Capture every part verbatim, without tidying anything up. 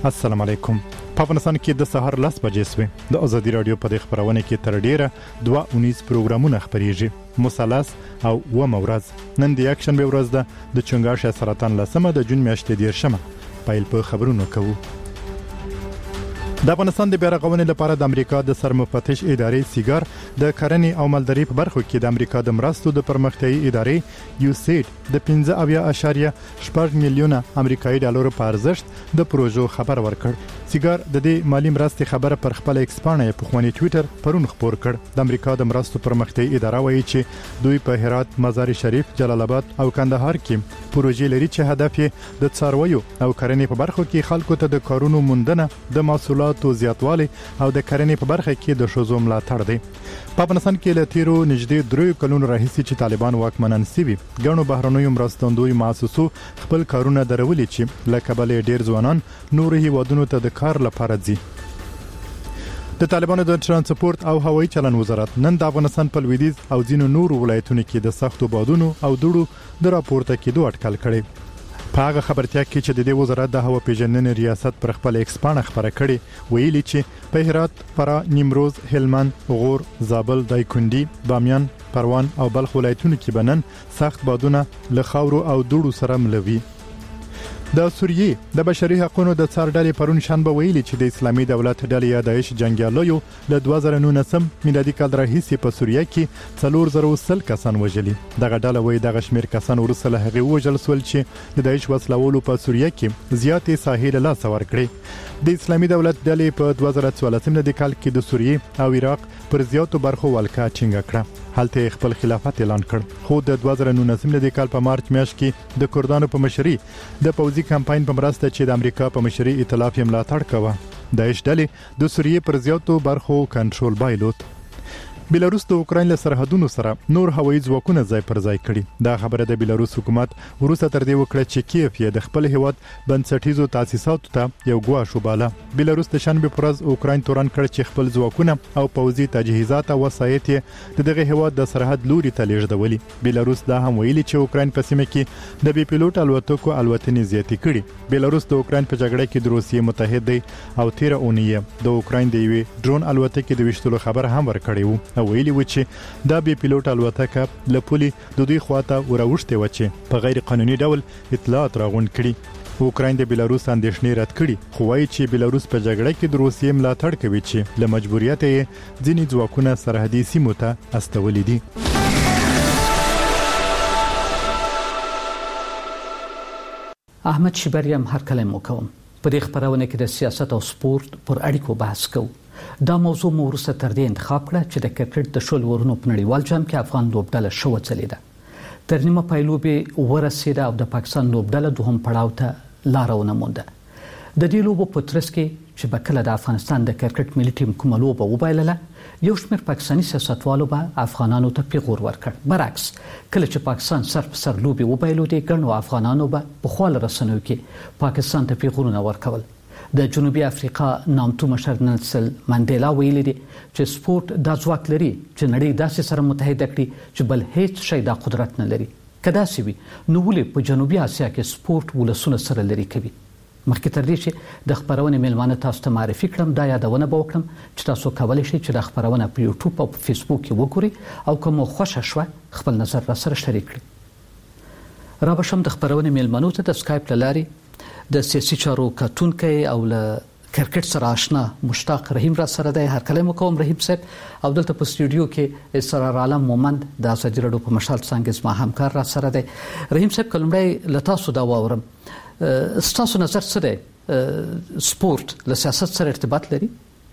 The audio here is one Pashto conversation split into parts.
السلام علیکم. په افغانستان کې د سهار لس بجې سوې. د ازادي رادیو په دې خبرونه کې تر ډیره دوه اونیز پروګرامونه خبريږي. مثلث او و مورز. نن د اکشن به ورځ ده د چنګاښ سرطان لسمه د جون میاشتې دیرشمه. پایل په خبرونو کوو. د افغانستان د بیارغونې لپاره د امریکا د سرمفتش ادارې سیګار د کرنې او مالدارۍ په برخو کې د امریکا د مرستو د پرمختیايي ادارې یو سیډ د پنځه اویا اشاریه شپږ میلیونه امریکایي ډالر په ارزښت د پروژو خبر ورکړ. سیګار د دې مالی مرستې خبره پر خپل ایکس پاڼه په خواني ټوئیټر پرون خبر کړ. د امریکا د مرستو پرمختیايي اداره وایي چې دوی په هرات، مزار شریف، جلال آباد او کندهار کې پروژې لري چې هدف یې د څارویو او کرنې په برخو کې خلکو ته د کارونو موندنه، د محصولاتو زیاتوالی او د کرنې په برخه کې د ښځو ملاتړ دی. په افغانستان کې له تیرو نږدې درې کلونو راهیسې چې طالبان واکمنان سوي، ګڼو بهرنیو مرستندوی مؤسسو خپل کارونه درولي چې له کبله ډیر ځوانان نور هیوادونو ته د کار لپاره ځي. د طالبانو د ترانسپورت او هوایي چلن وزارت نن د افغانستان په لویدیځ او ځینو نورو ولایتونو کې د سختو بادونو او دوړو د راپورته کېدو اټکل کړي. په هغه خبرتیا کې چې د دې وزارت د هوا پیژندنې ریاست پر خپل ایکس پاڼه خبره کړې، ویلي چې په هرات، فراه، نیمروز، هلمند، غور، زابل، دایکنډي، بامیان، پروان او بلخ ولایتونو کې بنن سخت بادونه له خاورو او دوړو سره ملوي. د سوریې د بشري حقوقو د څار ډلې پرون شنبه ویلي چې د اسلامي دولت ډلې یا داعش جنگیالیو له دوه زره نولسم میلادي کال راهیسې په سوریه کې څلور زره وسل کسان وژلي. دغه ډله وایي دغه شمیر کسان وروسته له هغې وژل شول چې د داعش وسلوالو په سوریه کې زیاتې ساحې له لاسه ورکړې. د اسلامي دولت ډلې په دوه زره څوارلسم میلادي کال کې د سوریې او عراق پر زیاتو برخو ولکه ټینګه کړه. هلته خپل خلافت اعلان کړ. خو د دوه زره نولسم میلادي کال په مارچ میاشت کې د کردانو په مشرۍ د پوځي کمپاین په مرسته چې د امریکا په مشرۍ ائتلاف یې ملاتړ کوه، داعش ډلې د سوریې پر زیاتو برخو کنټرول بایلود. بیلاروس د اوکراین له سرحدونو سره نور هوایي ځواکونه ځای پر ځای کړي. دا خبره د بیلاروس حکومت وروسته تر دې وکړه چې کیف یې د خپل هیواد بنسټیزو تاسیساتو ته یو ګواښ وباله. بیلاروس د شنبه پر ورځ اوکراین تورن کړ چې خپل ځواکونه او پوځي تجهیزات او وسایط یې د دغه هیواد د سرحد لوري ته لیږدولي. بیلاروس دا هم ویلي چې اوکراین په سیمه کې د بي پیلوټ الوتکو الوتنې زیاتې کړي. بیلاروس د اوکراین په جګړه کې د روسیې متحد دی او تیر اونۍ د اوکراین د یوې ډرون الوتکې د وشتلو خبر هم ورکړی وو او ویلي و چې دا بي پیلوټ الوتکه له پولي د دوی خواته وروښته و چې په غیر قانوني ډول اطلاعات راغونډ کړي. اوکراین د بیلاروس اندېښنې رد کړي، خو وايي چې بیلاروس په جګړه کې د روسیې ملاتړ کوي چې له مجبوریت یې ځینې ځواکونه سرحدي سیمو ته استولي دي. احمد شبریم هر کلم وکوم په دې خبرونه کې د سیاست او سپورت پر اړیکو بحث کوو. دا موضوع مو وروسته تر دې انتخاب کړه چې د کرکټ د شل ورونو په نړیوال جام کې افغان لوبډله شو وڅلیده. تر نیمه پایلوبې ورسېده او د پاکستان لوبډله دوهم پړاو ته لار ونه مونده. د دې لوبو په ترڅ کې چې به کله د افغانستان د کرکټ ملي ټیم کومه لوبه وبایلله، یو شمېر پاکستاني سیاستوالو به افغانانو ته پیغور ورکړ. برعکس کله چې پاکستان سر په سر لوبې وبایلودې، ګڼو افغانانو به په خپل رسنیو کې پاکستان ته پیغورونه ورکول. د جنوبي افریقا نامتو مشر نلسن منډیلا ویلي دي چې سپورت دا ځواک لري چې نړۍ داسې سره متحد کړي چې بل هیڅ شی دا قدرت نه لري. که داسې وي نو ولې په جنوبي اسیا کې سپورت ولسونه سره لري کوي؟ مخکې تر دې چې د خبرونې میلمانه تاسو ته معرفي کړم، دا یادونه به وکړم چې تاسو کولی شئ چې د خبرونه په یوټیوب او په فیسبوک کې وګورئ او که مو خوښه شوه خپل نظر را سره شریک کړئ. را بشم د خبرونې میلمنو ته د سکایپ له لارې د سیاسي چارو کتونکي او له کرکټ سره آشنا مشتاق رحیم را سره دی. هر کله مو رحیم صاحب او دلته په سټوډیو کې اسرار عالم مومند د ازادي رادیو په مشال څنګه زما همکار را سره دی. رحیم صاحب کلمړی له تاسو دا واورم، ستاسو نظر څه دی؟ سپورت له سیاست سره ارتباط لري؟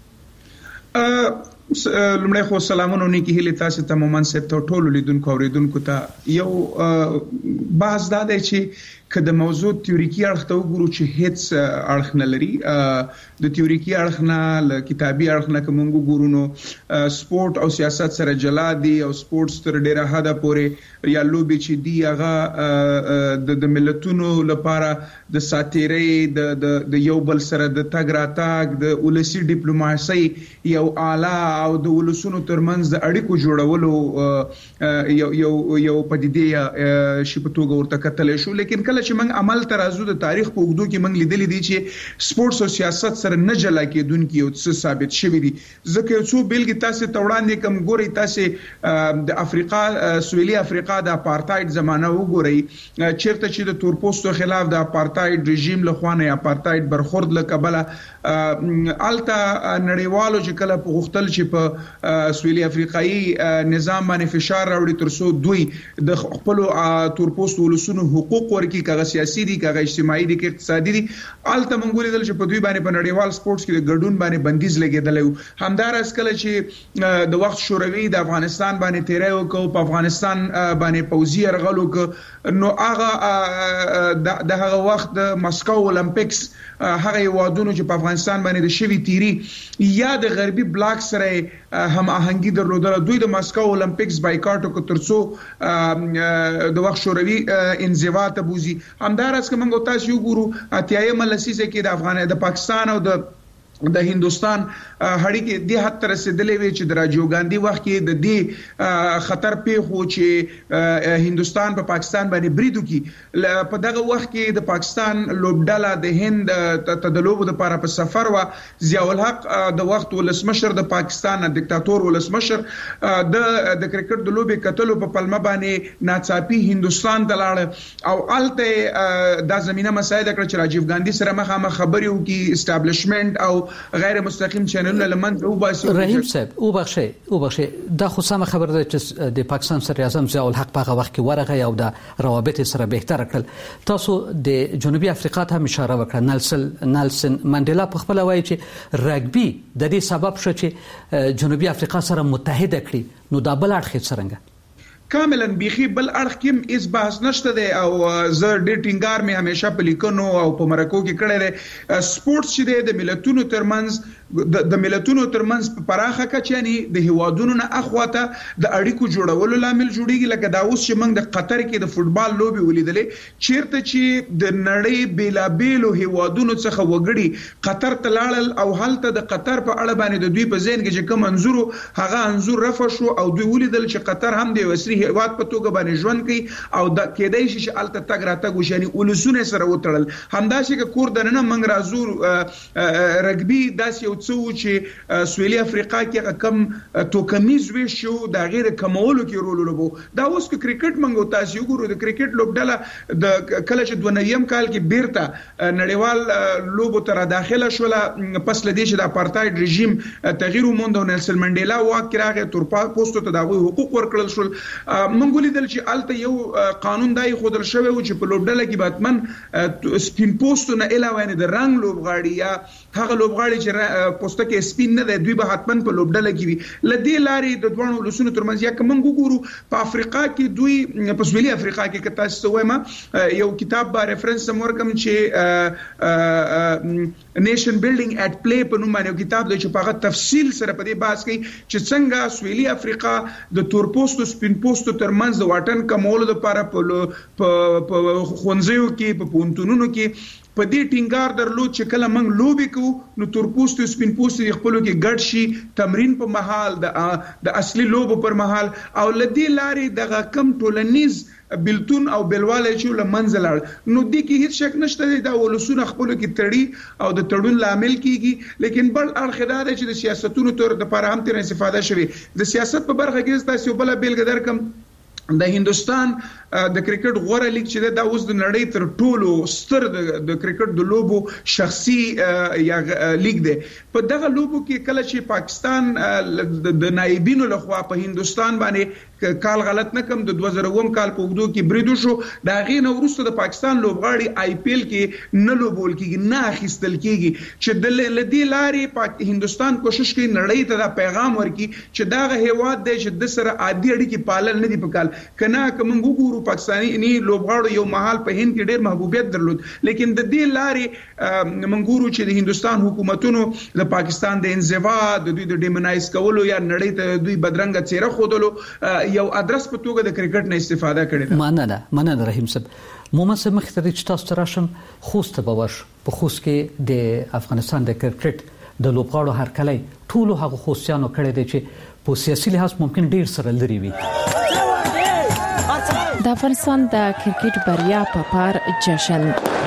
لمړی خو سلامونه نیکی هیله تاسو ته مومن صاحب ته ټول لیدونکو اوریدونکو ته یو بحث دا دی چې که د موضوع تیوریکي اړخ ته وګورو چې هیڅ اړخ نه لري. د تیوریکي اړخ نه ل کتابي اړخ نه کوم وګورو نو سپورت او سیاست سره جلا دي او سپورت تر ډیره حده پورې یا لوبي چې دی هغه د ملتونو لپاره د ساتيري د د یو بل سره د تګ راتګ د ولسی ډیپلوماسي یو اعلی او د ولسونو ترمنځ د اړیکو جوړولو یو یو یو پدیده شي په توګه ورته کتل شو. لیکن کله کله چې موږ عمل ترازو د تاریخ په اوږدو کې موږ لیدلې دي چې سپورتس او سیاست سره نه جلا کېدونکي او څه ثابت شوی دي. ځکه یو څو بیلګې تاسو ته وړاندې کوم. ګورئ تاسو د افریقا سویلي افریقا د اپارټایډ زمانہ وګورئ چیرته چې د تورپوستو خلاف د اپارټایډ رژیم له خوا نه اپارټایډ برخورد له کبله الته نړیوالو چې کله په غوښتل چې په سویلي افریقایي نظام باندې فشار راوړي ترڅو دوی د خپل تورپوست ولسونو حقوق ورکړي، کغه سیاسي دي کغه اجتماعي دي کې اقتصادي دي. الته منګولې دل چې په دوی باندې په نړیوال سپورتس کې د ګډون باندې بندیز لګیدل. همدارس کله چې د وخت شوروي د افغانستان باندې تیرای وکړو، په افغانستان باندې پوځي یرغل وکړ، نو هغه د هغه وخت د مسکو اولمپیکس هغه وادونو چې په افغانستان باندې د شوی تیری یا د غربي بلاک سره هم آهنګي درلودل، دوی د مسکو اولمپیکس بایکاټ وکړ ترڅو د وخت شوروي انزوا ته بوزي. همدارس که موږ تاسو وګورو اتیایم لسیزه کې د افغان د پاکستان او د د هندستان هړیکې د حد تر رسیدلې وي چې د راجیو ګاندھی وخت کې د دې خطر پیښو چې هندستان په پاکستان باندې بریدو کې په دغه وخت کې د پاکستان لوبډاله د هند ته د لوبو لپاره په سفر و. ضیاء الحق د وخت ولسمشر د پاکستان دیکتاتور ولسمشر د د کرکټ د لوبې کتلو په پلمه باندې ناڅاپي هندستان ته لاړ او الته د زمينه مسایل کړ چې راجیو ګاندھی سره مخامخ خبرې وکړي، اسټابلیشمنت او غیر مستقیم چینلونه لمنځه وباسي. رحیم صاحب او بخشي او بخشي دا خو سم خبر ده چې د پاکستان صدر اعظم ضیاء الحق په هغه وخت کې ورغه او د روابط سره بهتر کړل. تاسو د جنوبي افریقا ته اشاره وکړه. نلسن نلسن منډیلا په خپل وایي چې رګبي د دې سبب شو چې جنوبي افریقا سره متحد کړي. نو دا بل اړخ څنګه کاملا بيخي بل اړخ کې اس بحث نشته دی او زه ډېر ټینګار مې همیشه په لیکنو او په مرکو کې کړی دی. سپورتس چې د ملتونو ترمنځ د ملتونو ترمنځ په پراخه کچه یعنی د هوادونو نه اخواته د اړیکو جوړولو لامل جوړیږي. لکه دا اوس چې موږ د قطر کې د فوتبال لوبي ولیدلې چیرته چې د نړۍ بیلابیلو هوادونو څخه وګړي قطر ته لاړل او هلته د قطر په اړه باندې د دوی په ذهن کې چې کوم انزور هغه انزور رفع شو او دوی ولیدل چې قطر هم د وسري هیواد په توګه باندې ژوند کوي او د کېدای شي چې الته تګ راتګ وشي، یعنی ولسونه سره وتړل. همداسې که کور دننه موږ راځو رګبي داسې یو څه چې سویلي افریقا کې کم توکمیز ویش شو د غیر کمولو کې رول لوبو. دا اوس که کرکټ موږ تاسو وګورو د کرکټ لوبډله د کله چې دوه نویم کال کې بیرته نړیوال لوبو تر داخله شوله پس لدې چې د اپارټایډ رژیم تغییر وموند او نلسن منډیلا واک راغی تورپا پوسټو ته دغه حقوق ورکړل شول. منګولې دل چې الته یو قانون دای خودل شوی و چې په لوبډله کې باتمن سپین پوسټو نه علاوه نه د رنگ لوبغاړي یا هغه لوبغاړي چې پوسټه کې سپین نه دی دوی به حتمن په لوبډله کې وي. لدې لارې د دوه ولسونو ترمنځ یا کوم ګورو په افریقا کې دوی په سویلي افریقا کې کته سوېما یو کتاب با ریفرنس مورکم چې نیشن بیلډینګ اټ پلی په نوم باندې کتاب دی چې په هغه تفصیل سره په دې بحث کوي چې څنګه سویلي افریقا د تورپوستو سپین پوسټو ترمنځ د واټن کمولو لپاره په خونځیو کې په پونتونونو کې په دې ټینګار درلود چې کله موږ لوبي کوو نو تورپوستو سپین پوستو خپلو کې ګډ شي تمرین په محل د د اصلي لوبو پر محل او لدی لارې دغه کم ټولنیز بلتون او بلواله چې لمنځل نو د کې هیڅ شک نشته دا ولسونه خپل کې تړي او د تړون لامل کیږي. لیکن بل اړخ دا دی چې د سیاستونو تر د لپاره هم تر استفاده شوی د سیاست په برخه کې تاسو بل بیلګه درکم. د هندستان د کرکټ غوړه لیګ چې دا اوس د نړۍ تر ټولو ستر د کرکټ د لوبو شخصي یا لیګ دی. په دغه لوبو کې کله چې پاکستان د نایبینو لخوا په هندستان باندې کال غلط نه کم د دوه زره اووه کال په وګړو کې بریدو شو دا غینه ورسته د پاکستان لوبغاړي آی پی ایل کې نه لوبول کیږي نه اخیستل کیږي چې د لدی لارې پاک هندستان کوشش کوي نړۍ ته دا پیغام ورکړي چې دا غ هیواد دی چې د سره عادي اړیکې پالل نه دی پکال کنه کوم وګورو پاکستاني ني لوبغاړو یو محل په هند کې ډېر محبوبیت درلود. لیکن د دې لارې منګورو چې د هندستان حکومتونو د پاکستان د انزوا د دوی د ډیمونایز کولو یا نړۍ ته دوی بدرنګ چهره خودلو یو ادرس په توګه د کرکټ نه استفاده کړې ده. مننه مننه رحیم صاحب. محمد صاحب مختري چې تاسو راشم خوست به وش په خوست کې د افغانستان د کرکټ د لوبغاړو هرکلی ټول هغه خوستیانو کړي دي چې په سیاسي لحاظ ممکن ډیر سره لري وي د افغانستان د کرکټ بریا په پار جشن.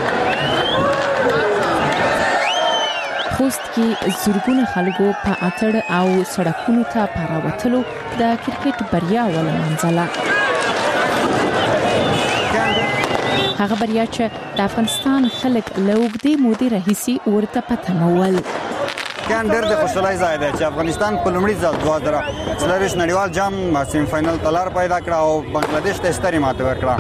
خوست کې زورګونه خلکو په اتړ او سړکونو ته پراوتلو د کرکټ بریا ولمنځله. هغه بریا چې د افغانستان خلک له اوږدې مودې راهیسې ورته په تمه ول. کان ډېر د خوشحالۍ ځای دی چې افغانستان په لومړي ځل دوه زره څلرویشت نړیوال جام سیم فاینل ته لار پیدا کړه او بنگلاديش ته سترې ماتې ورکړه.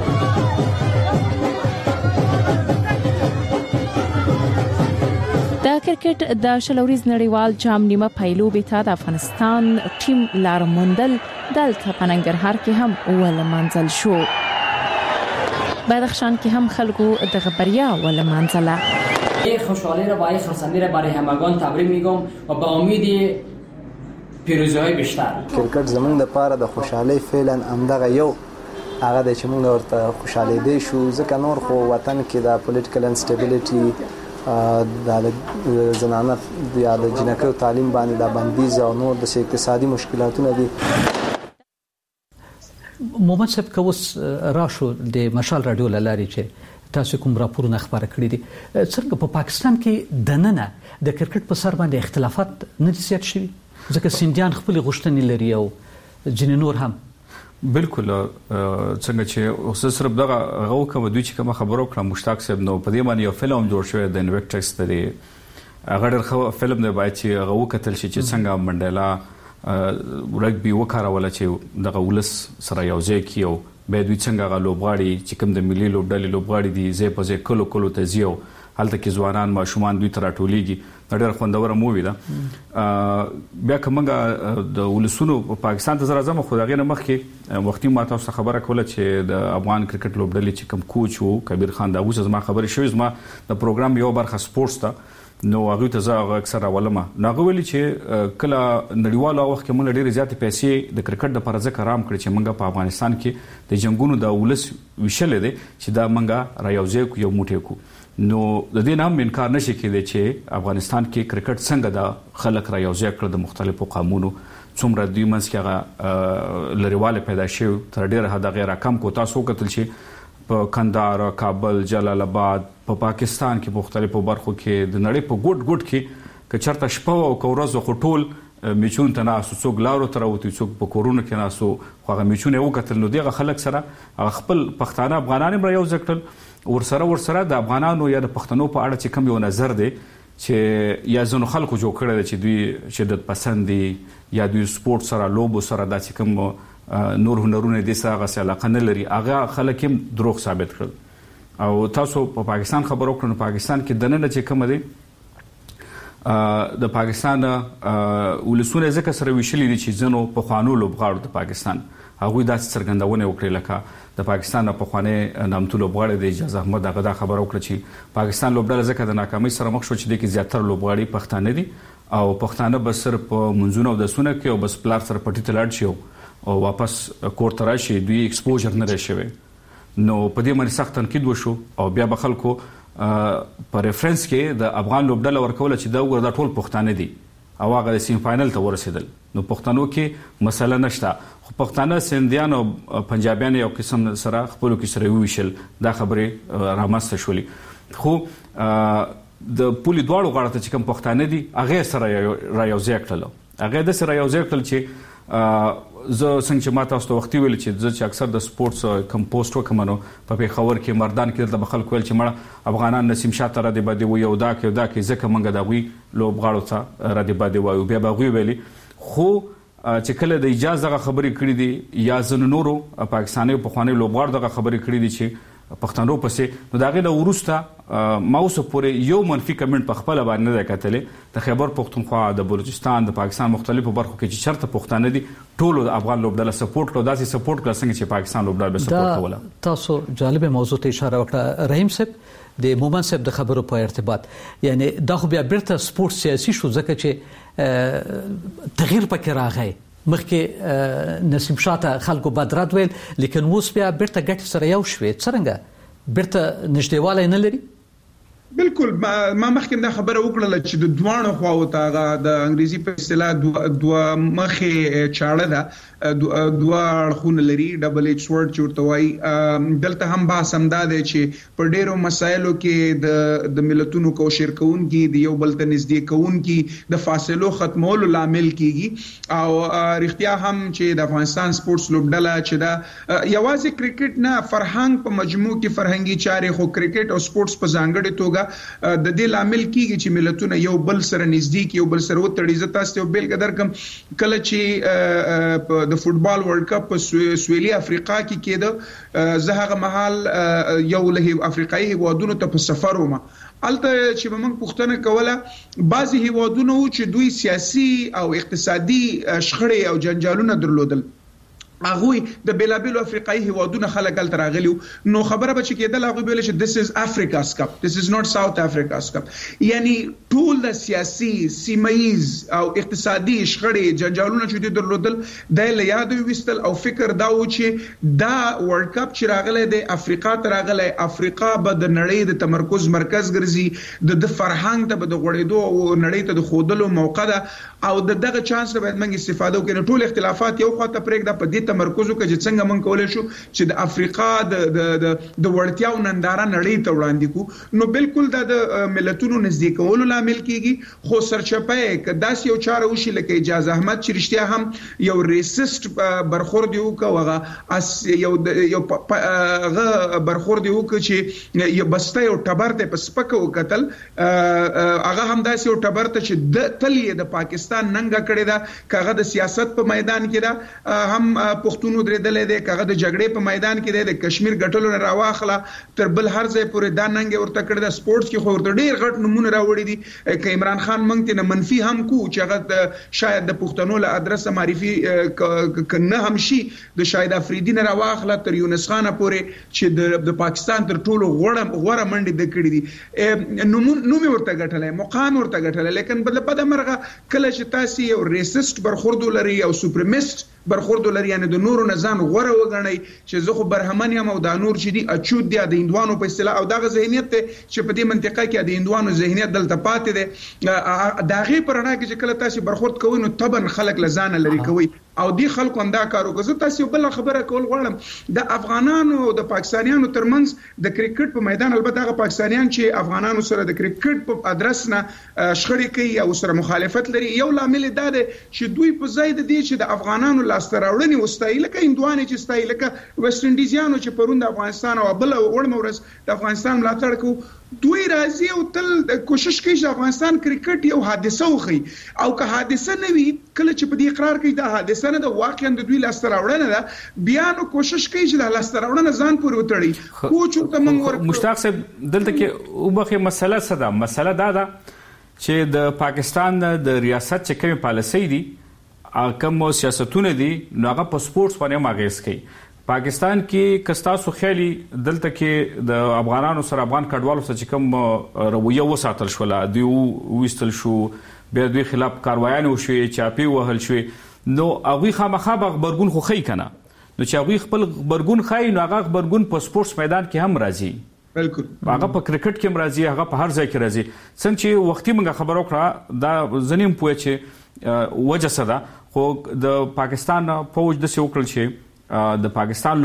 د کرکټ د شلوريز نړیوال جام نیمه پیلوبې ته د افغانستان ټیم لار موندل دلته په ننګرهار کې هم ولمنځل شو. بدخشان کې هم خلکو د بریا ولمنځله. این خوشحالی را با این خرسندی را برای همگان تبریک میگم و با امید پیروزی‌های بیشتر. کرکټ زمونږ لپاره د خوشحالۍ فعلا همدغه یو هغه د چې موږ ورته خوشاله دي شو ځکه نور خو وطن کې د پولیټیکل انسټیبিলিټي د زنانه د جنکو تعلیم باندې د بندیز او نور د اقتصادي مشکلاتونو دي. مومن صاحب کوس راشو د مشال رادیو لاري چې تاسو کوم راپورونه خبره کړی دي څنګه په پاکستان کې د نننه د کرکټ په سر باندې اختلافات نه زیات شوي ځکه سیندیان خپل غوښتنې لري او ځینې نور هم بالکل څنګه چې اوس صرف دغه غو کوم دوی چې کوم خبرو کړم مشتاق صاحب نو په دې باندې یو فلم جوړ شوی د انویکټکس دی هغه ډېر فلم دی باید چې غو کتل شي چې څنګه منډیلا رګبي وکړول چې دغه ولس سره یو ځای کیو به دوی څنګه غلوبغاړي چې کوم د ملي لوبډلې لوبغاړي دي زې په زې کلو کلو ته زیو هلته کې ځوانان ماشومان دوی تر ټولېږي ډېر خوندوره مووی ده. بیا کومه د ولسونو په پاکستان ته زره زمو خو دغه نه مخکې وختي ما تاسو خبره کوله چې د افغان کرکټ لوبډلې چې کوم کوچ وو کبیر خان دا اوس زما خبره شوې زما د پروګرام یو برخه سپورتس ته نو هغه ته زه اکثر ولما ناغه ویلي چې کله نړیوالو وخت کې موږ ډېر زیات پیسې د کرکټ د پرځه کرام کړی چې موږ په افغانستان کې د جنگونو د ولس وشل دي چې دا موږ را یوځای کو یو موټی کو نو د دې نام انکار نشي کېدی چې افغانستان کې کرکټ څنګه د خلک را یوځای کړ د مختلفو قومونو څومره دوی منځ کې هغه لريواله پیدا شو تر ډېر حد غیر کم کو تاسو کتل شي په کندهار کابل جلال آباد په پا پاکستان کې مختلفو برخو کې د نړۍ په ګډ ګډ کې ک چرته شپه او کورزو خټول میچون ته ناسو څوک لارو تر وتی څوک په کورونو کې ناسو هغه میچونه یو کتل نو دغه خلک سره خپل پښتانه افغانان بر یو ځکل ورسره ورسره د افغانانو یا د پښتنو په اړه چې کم یو نظر دی چې یا زنو خلکو جوړ کړل چې دوی شدت پسند دي یا دوی سپورت سره لوبو سره د چې کم نور هنرونه د ساغه سره علاقه نه لري هغه خلک هم دروغ ثابت کړل او تاسو په پا پاکستان خبرو کړو پاکستان کې دنه چې کوم دي د پاکستان ولسونه ځکه سره ویشلې دي چې زنو په خوانو لوبغاړو د پاکستان هغه د څرګندونه وکړي لکه د پاکستان په خوانه نامتو لوبغاړي د اجازه احمد هغه د خبرو وکړه چې پاکستان لوبډله ځکه د ناکامۍ سره مخ شو چې د کې زیاتره لوبغاړي پښتانه دي او پښتانه بس صرف منځونه او د سونه کې او بس پلار سره پټی تلاړ شي او واپس کور ته راشي دوی ایکسپوژر نه راشي نو په دې باندې سخت تنقید وشو او بیا به خلکو په ریفرنس کې د افغان لوبډله ورکول چې دا وګړه ټول پښتانه دي او هغه د سیم فائنل ته ورسېدل نو پښتنو کې مسله نشته خو پښتانه سندیان او پنجابیان یو قسم سره خپل کې سره ویشل دا خبره رامسته شولې خو د پولی دواړو غاړه ته چې کوم پښتانه دي هغه سره را یو ځای کړل هغه د سره یو ځای کړل چې زه څنګه چې ما تاسو ته وختي ویل چې زه چې اکثر د سپورتس کمپوسټ وکمنو په پیښور کې مردان کې د خلکو ویل چې مړه افغانان نسیم شاته را دی باندې وي او دا کې دا کې ځکه منګه دا وی لوبغاړو ته را دی باندې وایو بیا به ویلي خو چې کله د اجازه خبرې کړې دي یا زنو نورو پاکستاني په خواني لوبغاړو دغه خبرې کړې دي چې پښتنو پسې نو داغه د ورسته ماوس پورې یو منفي کمنټ په خپل باندې نه کتلې د خیبر پختونخوا د بلوچستان د پاکستان مختلفو برخو کې چې چرته پښتانه دي ټول د افغان لوبډله سپورټ کړو داسې سپورټ کړ څنګه چې پاکستان لوبډله سپورټ کوله تاسو جالب موضوع ته اشاره وکړه رحیم صاحب د مومن صاحب د خبرو په ارتباط یعنی دا خو بیا بیرته سپورت سیاسي شو ځکه چې تغییر پکې راغی مخکې نسیم شاته خلکو بدرات ویل لیکن اوس بیا بیرته ګټ سره یو شوي څنګه بیرته نږدېوالی نه لري بالکل ما مخکې دا خبره وکړه چې د دوانو خواو ته د انګریزي په اصطلاح دوه مخې چاړه ده دوه اړخونه لري ډبل ایچ سورډ چورته وای دلته هم با سمدا دی چې په ډیرو مسایلو کې د د ملتونو کوشر کوونکی د یو بل ته نږدې کوونکی د فاصلو ختمولو لامل کیږي او رښتیا هم چې د افغانستان سپورتس لوبډله چې دا یوازې کرکټ نه فرهنګ په مجموع کې فرهنګي چارې خو کرکټ او سپورتس په ځانګړي توګه د دې لامل کیږي چې ملتونه یو بل سره نږدې کې یو بل سره وتړي زه تاسو ته بیل قدر کوم کله چې د فوتبال ورلد کپ په سویلي افریقا کې کېده زه هغه مهال یو له افریقایي هیوادونو ته په سفر وم الته چې موږ پوښتنه کوله بعضي هیوادونو چې دوی سیاسي او اقتصادي شخړې او جنجالونه درلودل هغه د بیلابیلو افریقایي هیوادونو خلک تل راغلي نو خبره به چې کېدل هغه ویل چې this is Africa's cup this is not South Africa's cup یعنی ټول د سیاسي سیمایز او اقتصادي شخړې جنجالونه چې درلودل د یاد وستل او فکر دا و چې دا ورلد کپ چې راغلی د افریقا ته راغلی افریقا به د نړۍ د تمرکز مرکز ګرځي د فرهنګ ته به د غوړېدو او نړۍ ته د خودلو موقع ده او دغه چانس به موږ استفاده وکړو ټول اختلافات یو خواته پرېږده په دې تمرکز وکړي چې څنګه موږ کولای شو چې د افریقا د د د وړتیاو ننداره نړۍ ته وړاندې کو نو بالکل د ملتونو نزدیک کولو لامل کیږي خو سرچپه کداس یو چاره وشي لکه اجازه احمد چې رښتیا هم یو ریسست برخورد یو کوغه اس یو یو غ برخورد یو چې یو بسته یو ټبرته په سپکه وکتل هغه هم داس یو ټبرته چې د تلې د پاکستان ننګه کړی دا کاغه د سیاست په میدان کې دا هم پښتونو درېدلې ده کاغه د جګړې په میدان کې د کشمیر ګټلو نه راواخله تر بل هر ځای پورې دا ننګ ورته کړی د سپورتس کې خو ورته ډېر غټ نمونه راوړي دي ک عمران خان مونږ ته منفي هم کو چې هغه شاید د پښتنو له ادرس معرفي کنه هم شي د شاید افریدي نه راواخله تر یونس خان پورې چې د پاکستان تر ټولو غوړه غوړه منډي د کړی دي نو نو مې ورته غټلې مقام ورته غټلې لیکن بل په دمرغه کله چې تاسو یو ریسست برخورد لري او سوپریمیست برخورد لري یعنی د نورو نزان غوړه وګڼي چې زه خو برهمن یم او د نور چې دي اچود دي د هندوانو په اصطلاح او دغه ذهنیت ته چې په دې منطقه کې د هندوانو ذهنیت دلته پاتې دي داغه پرنا کې چې کله تاسو برخورد کوئ نو تبن خلک لزان لري کوي او دی خلکو انده کارو کوي تاسو بل خبره کول غواړم د افغانانو او د پاکستانیانو ترمنځ د کرکټ په میدان البته هغه پاکستانیان چې افغانانو سره د کرکټ په ادرس نه شخړې کوي او سره مخالفت لري یو لامل دا دی چې دوی په ځای د دې چې د افغانانو لاسته راوړنې وستایي لکه هندوانې چې ستایي لکه ویسټ انډیزیانو چې پرون د افغانستان او بل وړ مورس د افغانستان ملاتړ کوي دوی راځي او تل کوشش کوي چې افغانستان کرکټ یو حادثه وخی او که حادثه نه وي کله چې په دې اقرار کوي دا حادثه نه د واقعا د دوی لاسته راوړنه ده بیا نو کوشش کوي چې د لاسته راوړنه ځان پورې وتړي کوچ ته موږ ورکو مشتاق صاحب دلته کې وبخه مسله څه ده مسله دا ده چې د پاکستان د ریاست چې کوم پالیسي دي کوم سیاستونه دي نو هغه په سپورتس باندې ماګیس کوي پاکستان کې کستاسو خیالي دلته کې د افغانانو سره افغان کډوالو سره کوم رویه وساتل شو دی وستل شو بیا دوی خلاف کاروایانه وشي چاپی وهل شوی نو هغه خامخا خبرګون خو خی کنه نو چې هغه خپل خبرګون خای نو هغه خبرګون په سپورتس میدان کې هم راځي بالکل هغه په کرکټ کې هم راځي هغه په هر ځای کې راځي څنګه چې وختي موږ خبرو کړه دا زنیم پوه چې وجه صدا خو د پاکستان فوج د څو کړل شي د پاکستان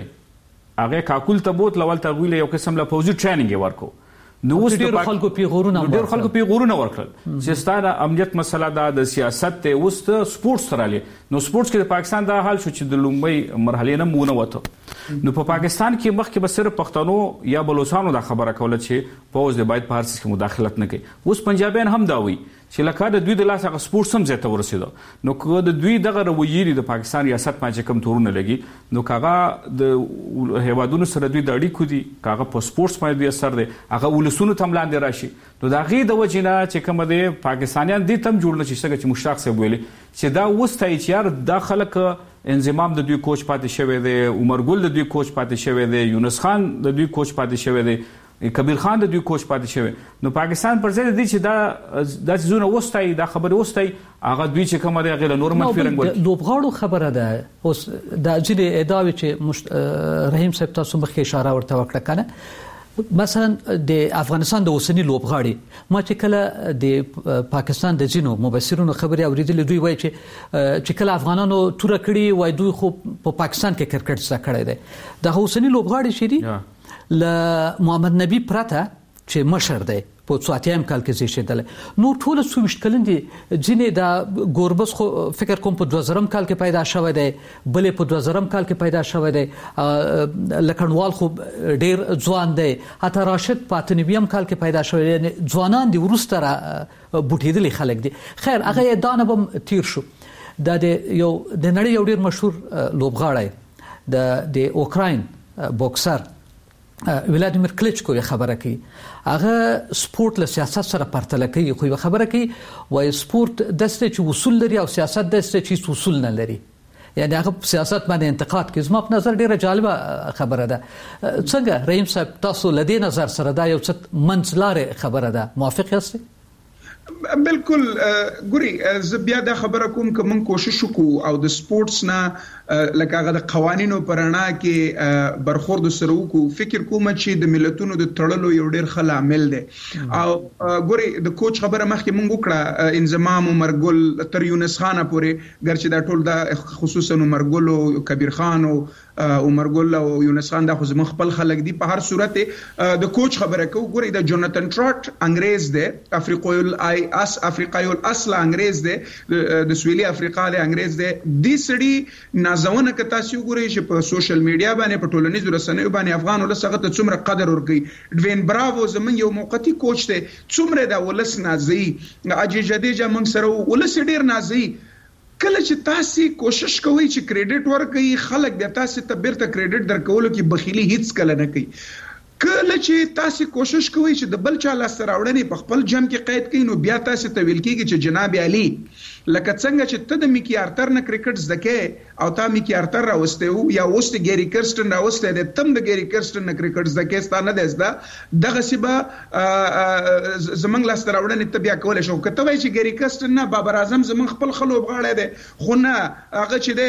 لوبډلې هغه کاکول ته بوت لول ته ویل یو قسم له فوجي ټریننګ ورکو نو اوس ډېر خلکو پیغورونه ډېر خلکو پیغورونه ورکړل چې ستاره امنیت مسله ده د سیاست ته اوس ته سپورتس تراله نو سپورتس کې د پاکستان دا حال شو چې د لومړی مرحله نه مونږ وته نو په پاکستان کې مخکې به صرف پښتنو یا بلوچستانو دا خبره کوله چې فوج د باید په هر څه کې مداخلت نه کوي اوس پنجابیان هم دا وایي چې لکه د دوی د لاس هغه سپورټ سم ځای ته ورسېدو نو که د دوی دغه رویې د پاکستان ریاست باندې کم تورونه لګي نو کاغه د هیوادونو سره دوی د اړیکو دي کاغه په سپورټس باندې دوی اثر دی هغه ولسونو تم لاندې راشي نو دا غي د وجنه چې کوم د پاکستانیان دي تم جوړ نشي څنګه چې مشتاق صاحب ویلي چې دا وستای چې یار دا خلک انضمام د دوی کوچ پاتې شوی دی عمر ګل د دوی کوچ پاتې شوی دی یونس خان د دوی کوچ پاتې شوی دی کبیر خان د دوی کوچ پاتې شوی نو پاکستان پر ځای دی چې دا د زونه وستای دا خبره وستای هغه دوی چې کومه دی غیر نورمال فیرنګ ول لوبغاړو خبره ده اوس د ځینې ادعاوې چې رحیم صاحب تاسو مخکې اشاره ورته وکړه کنه مثلا د افغانستان د اوسنی لوبغاړي ما چې کله د پاکستان د جنو مبصرونو خبري اوریدلې دوی وایي چې چې کله افغانانو تور کړی وای دوی خو په پاکستان کې کرکټ څه کړی دی د اوسنی لوبغاړي شری ل محمد نبی پرته چې مشر دی په څواتیم کال کې زیشدل نو ټول سويشت کلن دي ځینې د ګوربس خو فکر کوم په دوه زره کال کې پیدا شوی دی بلې په دوه زره کال کې پیدا شوی دی لکڼوال خو ډیر ځوان دی حتی راشد په اته نوي کال کې پیدا شوی دی ځوانان دي ورسته را بوټیدل خلک دي خیر هغه دانه بم تیر شو د یو د نړۍ یو ډیر مشهور لوبغاړی د د اوکراین بوکسر ولادیمیر کلیچکو یې خبره کوي هغه سپورت له سیاست سره پرتله کوي خو یې خبره کوي وای سپورت دسته چې اصول لري او سیاست دسته چې اصول نه لري یعنی هغه سیاست باندې انتقاد کوي زما په نظر ډیره جالبه خبره ده څنګه رحیم صاحب تاسو لدی نظر سره دا یو څه منځلاره خبره ده موافق یاست بالکل ګوري زه بیا دا خبره کوم چې موږ کوشش وکړو او د سپورتس نه لکه هغه د قوانینو پرانا کې برخورد سره وکړو فکر کوم چې د ملتونو د تړلو یو ډیر خل عامل دی او ګوري د کوچ خبره مخکې موږ وکړه انضمام عمرګل تر یونس خان پورې ګرچې دا ټول د خصوصا عمرګل او کبیر خان او عمرګل او یونس خان د خو خپل خلک دي په هر صورت د کوچ خبره کو ګوري د جوناتن ټراټ انګريز دی افریقایي اس افریقایي الاصل انګريز دی د سویلي افریقا له انګريز دی د سړي نازونه ک تاسو ګورئ چې په سوشل میډیا باندې په ټولنیزو رسنیو باندې افغان ولسغه ته څومره قدر ورکړي ډوین براوو زمون یو موقتی کوچ دی څومره د ولس نازي اجي جديجه من سره ولس ډیر نازي کله چې تاسو کوشش کوئ چې کریډټ ورکړئ خلک د تاسو ته بیرته کریډټ درکولو کې بخیلی هیڅ کله نه کوي کله چې تاسو کوشش کوئ چې د بل چا لاس راوړنې په خپل جام کې قید کړئ نو بیا تاسو ته ویل کېږي چې جناب علي لکه څنګه چې ته د میکی ارتر نه کرکټ زده او تا میکی ارتر راوسته او یا وسته ګيري کرستن راوسته د تم د ګيري کرستن نه کرکټ زده ستانه دزدا دغه سبا زمنګ لاس راوړنې ته بیا کول شو کته وای چې ګيري کرستن نه بابر اعظم زمنګ خپل خلوب غاړه ده خو نه هغه چې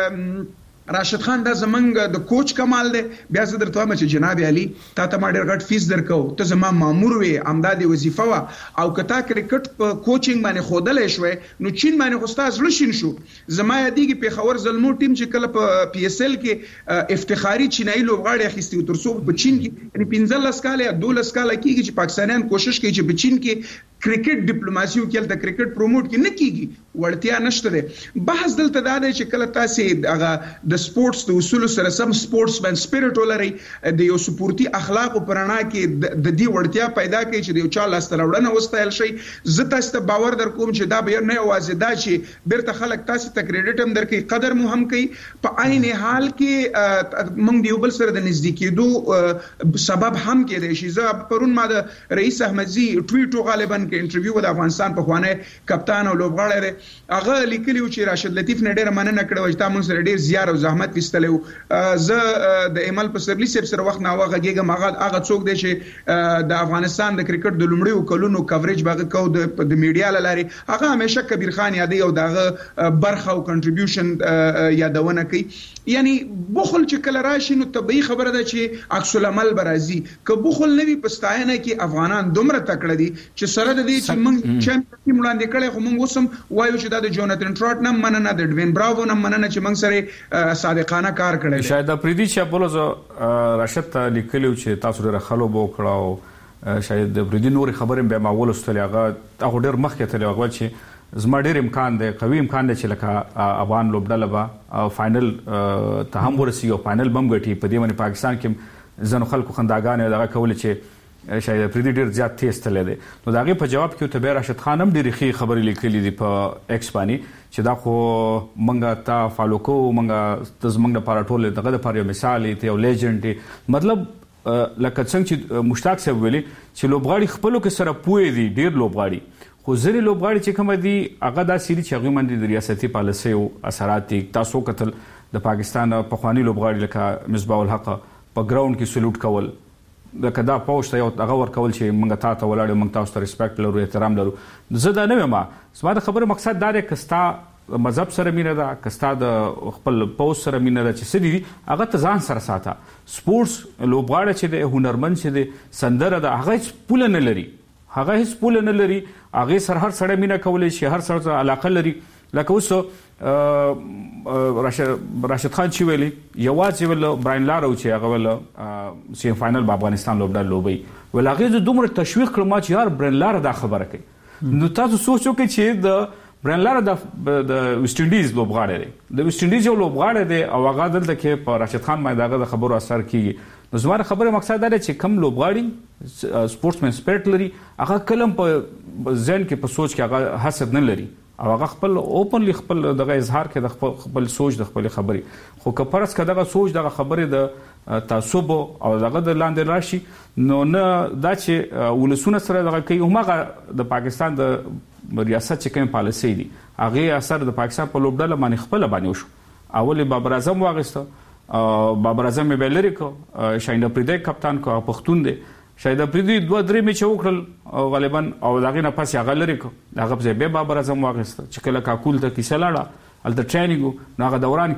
د راشد خان دا زمنګ د کوچ کمال دی بیا زه درته وایم چې جناب علي تا ته ما ډېر غټ فیس درکو ته زما مامور وې امدادي وظیفه وا او کتا کرکټ په کوچینګ باندې خودلې شوې نو چین باندې خو استاد لشین شو زما یادېږي په خبر زلمو ټیم چې کله په پی اس ال کې افتخاري چینایي لوبغاړي اخیستي تر څو په چین کې یعنی پنځه کال یا دوه کال کېږي چې پاکستانیان کوشش کوي چې په چین کې کرکټ ډیپلوماسي او کله د کرکټ پروموټ کې نه کیږي ورتیا نشته ده بحث دلته دا دی چې کله تاسو هغه د سپورتس د اصول سره سم سپورتس من سپیرټ ولري د یو سپورتي اخلاق او پرانا کې د دې ورتیا پیدا کوي چې د یو چا لاس تلوړنه وستایل شي زه تاسو ته باور در کوم چې دا به نه اوازه دا چې بیرته خلک تاسو ته کریډټ هم درکې قدر مو هم کوي په عین حال کې موږ دیو بل سره د نزدیکېدو سبب هم کې دی چې زه پرون ما د رئیس احمدزي ټویټ غالبا کې انټرویو د افغانستان په خوانه کپتان او لوبغاړی دی هغه لیکلی و چې راشد لطیف نه ډیره مننه کړو چې تاسو سره ډیر زیار او زحمت وستلو زه د ایمل په سرلی سب سره وخت نه واغه کېږم هغه هغه څوک دی چې د افغانستان د کرکټ د لومړیو کلونو کوریج باغ کو د میډیا لاري هغه همیشه کبیر خان یادي او دغه برخه او کنټریبیوشن یادونه کوي یعنی بخل چې کله راشي نو طبيعي خبره ده چې عکس العمل برازي که بخل نوي پستاینه کې افغانان دومره تکړه دي چې سره د دې چې موږ چمپیون وړاندې کړي خو موږ اوسم وایو چې دا د جوناتن ټراټ نه مننه د ډوین براوو نه مننه چې موږ سره صادقانه کار کړی شاید پریدي چې بولز راشد ته لیکلو چې تاسو سره خلو بو کړو شاید د پریدي نور خبرې به معول استل هغه هغه ډېر مخکې ته هغه چې زما ډېر امکان دی قوي امکان دی چې لکه افغان لوبډله به فائنل ته هم ورسي او فائنل بم غټي په دې باندې پاکستان کې زنو خلکو خنداګان دغه کول چې شاید پریدي ډیر زیات تیز تل دی نو داغه په جواب کې ته به راشد خان هم ډیره خي خبرې لیکلې دي په ایکس باندې چې دا خو منګه تا فالو کو منګه د زمنګ لپاره ټول دغه لپاره یو مثال دی یو لیجند دی مطلب لکه څنګه چې مشتاق صاحب ویلي چې لوبغاړي خپلو کې سره پوي دي ډیر لوبغاړي خو ځینې لوبغاړي چې کوم دي هغه دا سړي چې هغه باندې د ریاستي پالیسي او اثرات دي تاسو کتل د پاکستان په خواني لوبغاړي لکه مصباح الحق په ګراوند کې سلوټ کول لکه دا پوښتنه یو هغه ور کول چې موږ تاسو ته ولاړ موږ تاسو ته ریسپیکټ لرو احترام لرو زه دا نه ما زما د خبره مقصد دا دی کستا مذهب سره مینه ده کستا د خپل پوس سره مینه ده چې سړي دي هغه ته ځان سره ساته سپورتس لوبغاړي چې د هنرمند چې د سندره ده هغه پوله نه لري هغه هیڅ پوله نه لري هغه سره هر سړی مینه کولای شي هر سړی علاقه لري لکه اوس راشد خان چې ویلي یوازې ول براین لارو چې هغه ول سیم فائنل په افغانستان لوبډال لوبي ول هغه دومره تشویق کړم چې یار براین لار دا خبره کوي نو تاسو سوچو کې چې د براین لار د ویسټ انډیز لوبغاړی دی د ویسټ انډیز یو لوبغاړی دی او هغه دلته کې په راشد خان باندې هغه د خبرو اثر کیږي نو زما خبره مقصد دا دی چې کم لوبغاړي سپورټسمن سپیرټ لري هغه کلم په ذهن کې په سوچ کې هغه حسد نه لري او هغه خپل اوپنلی خپل دغه اظهار کې د خپل سوچ د خپل خبرې خو که پرس کداغه سوچ دغه خبرې د تعصب او دغه د لاندې راشي نو نه دا چې ولسونه سره دغه کوي همغه د پاکستان د ریاست چې کوم پالیسي دي هغه اثر د پاکستان په لوبډله باندې خپل باندې وشو اول بابر اعظم واغسته بابر اعظم بیلری کو شاهین افریدی کپتان کو پښتون دی شاید افریدی دوه درې میچ وکړل غالبا او داغه نه پس هغه لري کو هغه په به بابر اعظم واغسته چې کله کاکول ته کیسه لاړه الته ټریننګ نو هغه دوران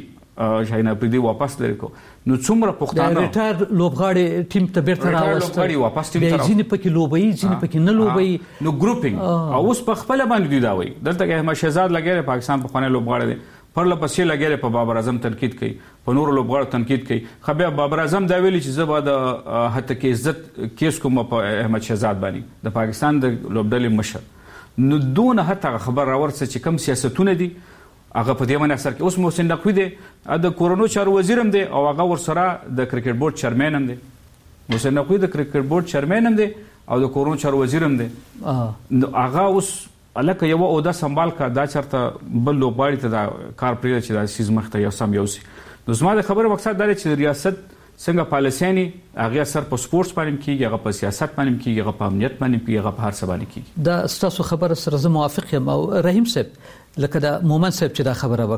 کې شاهین افریدی واپس لري کو نو څومره پښتانه ریټایر لوبغاړي ټیم ته بیرته راوستل لوبغاړي واپس ټیم ته ځینې پکې لوبي ځینې پکې نه لوبي نو ګروپینګ او اوس په خپل باندې دی دا وای دلته کې احمد شهزاد لګیره پاکستان په خانه لوبغاړي دی پر لپسې لګیره په بابر اعظم تنقید کوي په نور لوبغاړو تنقید کوي خو بیا بابر اعظم دا ویلي چې زه به د حتی کې عزت کیس کوم په احمد شهزاد باندې د پاکستان د لوبډلې مشر نو دون حتی خبر راورسه چې کم سیاستونه دي هغه په دې باندې اثر کوي اوس محسن نقوی دی د کورونو چارو وزیر هم دی او هغه ورسره د کرکټ بورډ چیرمن هم دی محسن نقوی د کرکټ بورډ چیرمن هم دی او د کورونو چارو وزیر هم دی نو هغه اوس الکه یو او دا سنبال کا دا چرته بل لوبغاړي ته دا کار پرې چې دا سیز مخته یو سم یوسي نو زما د خبره مقصد دا چې ریاست څنګه پالیسياني هغه اثر په سپورتس باندې کیږي هغه په سیاست باندې کیږي هغه په امنیت باندې کیږي هغه په هر څه باندې کیږي دا ستاسو خبره سره زه موافق یم او رحیم صاحب لکه دا مومن صاحب چې دا خبره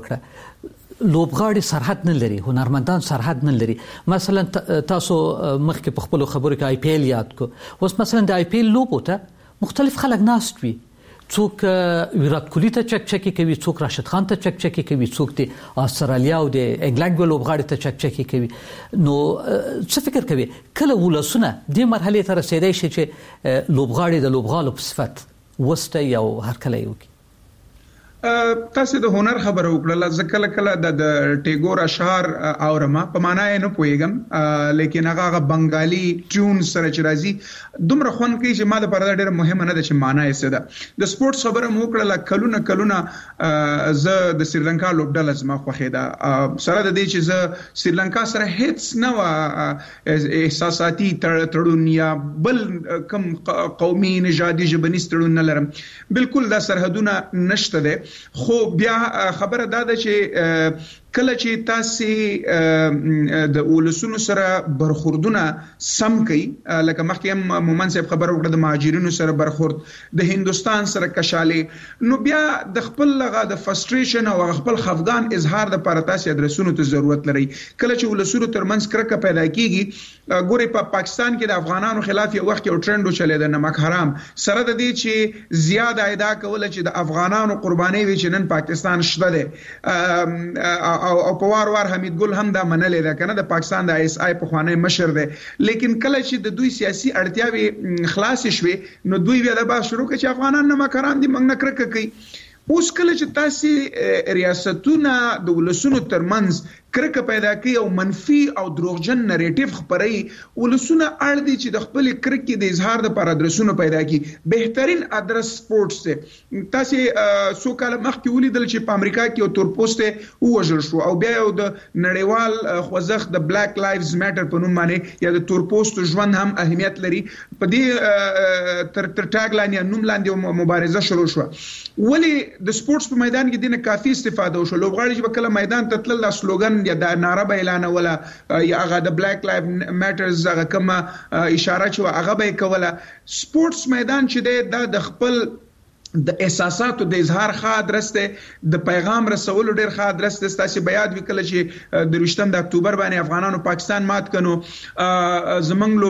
وکړه لوبغاړي سرحد نه لري هنرمندان سرحد نه لري مثلا تاسو مخکې په خپل خبرو کې آی پی ایل یاد کو اوس مثلا د آی پی ایل لوبو ته مختلف خلک ناست وي څوک ویرات کوهلی ته چک چکی کوي څوک راشد خان ته چک چکی کوي څوک د استرالیا او د انګلند لوبغاړي ته چک چکی کوي نو څه فکر کوي کله ولسونه د مرحله ته رسیدای شي چې لوبغاړي د لوبغالو په صفت وسته یو هر کله یو تاسو د هنر خبره وکړه ځکه کله د ټیګور اشعار اورما په معنا یې نه پوهیږم لیکن هغه بنگالي ټیون سره چې راځي دومره خون کوي چې ما د پرده ډیره مهمه نه ده چې معنا یې څه ده د سپورت خبره مو وکړه کلونه کلونه زه د سریلانکا لوبډله زما خوښه ده سره د دې چې زه سریلانکا سره هیڅ نه احساساتي تړون یا بل کم قومي نژادي ژبنیز تړون نه لرم بالکل دا سرحدونه نشته ده خو بیا خبره دا ده چې کله چې تاسو د ولسونو سره برخوردونه سم کوي لکه مخکې هم مومن صاحب خبر وکړه د مهاجرینو سره برخورد د هندستان سره کشاله نو بیا د خپل لغه د فرستریشن او خپل خفقان اظهار د لپاره تاسو ادرسونو ته ضرورت لري کله چې ولسونو ترمنځ کرکه پیدا کیږي ګوري په پاکستان کې د افغانانو خلاف یو وخت یو ټرند چلے د نمک حرام سره د دې چې زیاده ادا کول چې د افغانانو قرباني وي چې نن پاکستان شته ده او او په وار وار حمید ګل هم دا منلې ده کنه د پاکستان د ایس آی په خوانه مشر ده لیکن کله چې د دوی سیاسي اړتیاوي خلاص شوي نو دوی بیا د با شروع کړي چې افغانان نه مکران دي موږ نه کرکه کوي اوس کله چې تاسو ریاستونه د ولسونو ترمنځ کرکه پیدا کوي او منفي او دروغجن نریټیو خبري ولسونه اړ دي چې د خپل کرکې د اظهار لپاره ادرسونه پیدا کړي بهترین ادرس سپورتس ته تاسو سو کال مخکې ولیدل چې په امریکا کې یو تور پوسټ ووژل شو او بیا یو د نړیوال خوځښت د بلیک لایفز میټر په نوم باندې یا د تور پوسټ ژوند هم اهمیت لري په دې تر تر ټاګ لاین یا نوم لاندې مبارزه شروع شو ولی د سپورتس په میدان کې دینه کافي استفاده وشو لوبغاړي چې کله میدان ته تلل د سلوګان یا د ناره به اعلان ولا یا هغه د بلیک لایف میټرز هغه کومه اشاره چې هغه به کوله سپورتس میدان چې د خپل د احساساتو د اظهار ښه ادرس دی د پیغام رسولو ډیر ښه ادرس دی ستاسو بیا د وکړه چې د ویشتم د اکتوبر باندې افغانانو پاکستان مات کړو زمنګ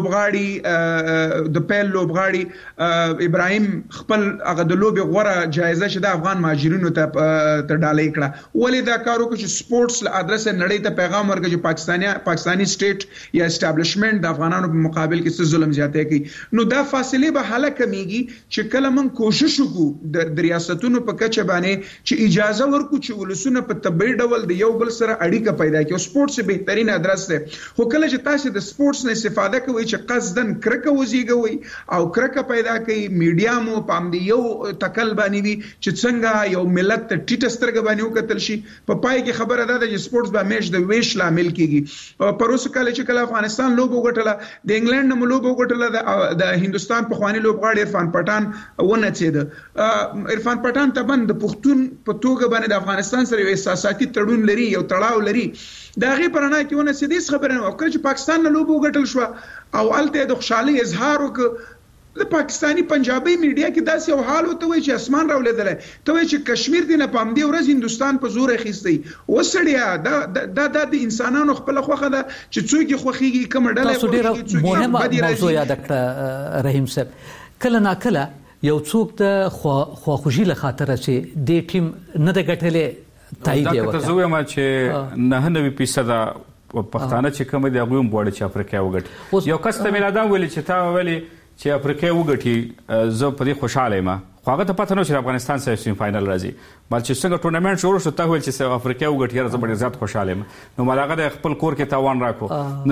لوبغاړي د پیل لوبغاړي ابراهیم خپل هغه د لوبي غوړه جایزه چې د افغان مهاجرینو ته ته ډالۍ کړه ولې دا کارو چې سپورتس له ادرس نړۍ ته پیغام ورکړي چې پاکستاني پاکستاني سټیټ یا اسټابلیشمنت د افغانانو په مقابل کې څه ظلم زیاته کوي نو دا فاصله به حل کمیږي چې کله موږ کوشش وکړو د ریاستونو په کچه باندې چې اجازه ورکو چې ولسونه په طبيعي ډول د یو بل سره اړیکه پیدا کړي او سپورتس بهترین ادرس دی خو کله چې تاسو د سپورتس نه استفاده کوئ چې قصدن کرکه وزيږوي او کرکه پیدا کوي میډیا مو پام دی یو تکل باندې وي چې څنګه یو ملت ته ټیټ سترګ باندې وکتل شي په پای کې خبره ده چې سپورتس به همیش د ویش لامل کیږي پروسه کله چې کله افغانستان لوب وګټله د انګلند نو لوب وګټله د هندستان په خواني لوبغاړي عرفان پټان ونه چید عرفان پټان تبن د پښتون په توګه باندې د افغانستان سره یو احساساتي تړون لري یو تړاو لري دا غي پرانه کې ونه سديس خبره او کله چې پاکستان نه لوب وګټل شو او الته د خوشحالي اظهار وک د پاکستانی پنجابي میډیا کې داسې یو حال وته وي چې اسمان راولېدل ته وي چې کشمیر دی نه پام دی ورځ هندستان په زور اخیستی وسړیا دا د د انسانانو خپل خوخه ده چې څوک خوخيږي کوم ډله خوخيږي مهمه موضوع یاد کړ رحیم صاحب کله نا کله یو څوک د خواخوږي له خاطر چې د ټیم نه د ګټلې تایید یو دا ته زویم چې نه نه فیصد پښتانه چې کوم دی هغه هم بوړ چې افریقا وګټي یو کس ته میلادا ویل چې تا ویلي چې افریقا وګټي زه په دې خوشاله یم خو هغه ته پته نه چې افغانستان سره سیمی فائنل راځي بل چې څنګه ټورنمنت شروع شو ته ویل چې افریقا وګټي زه ډېر زیات خوشاله یم نو مالاغه د خپل کور کې تاوان راکو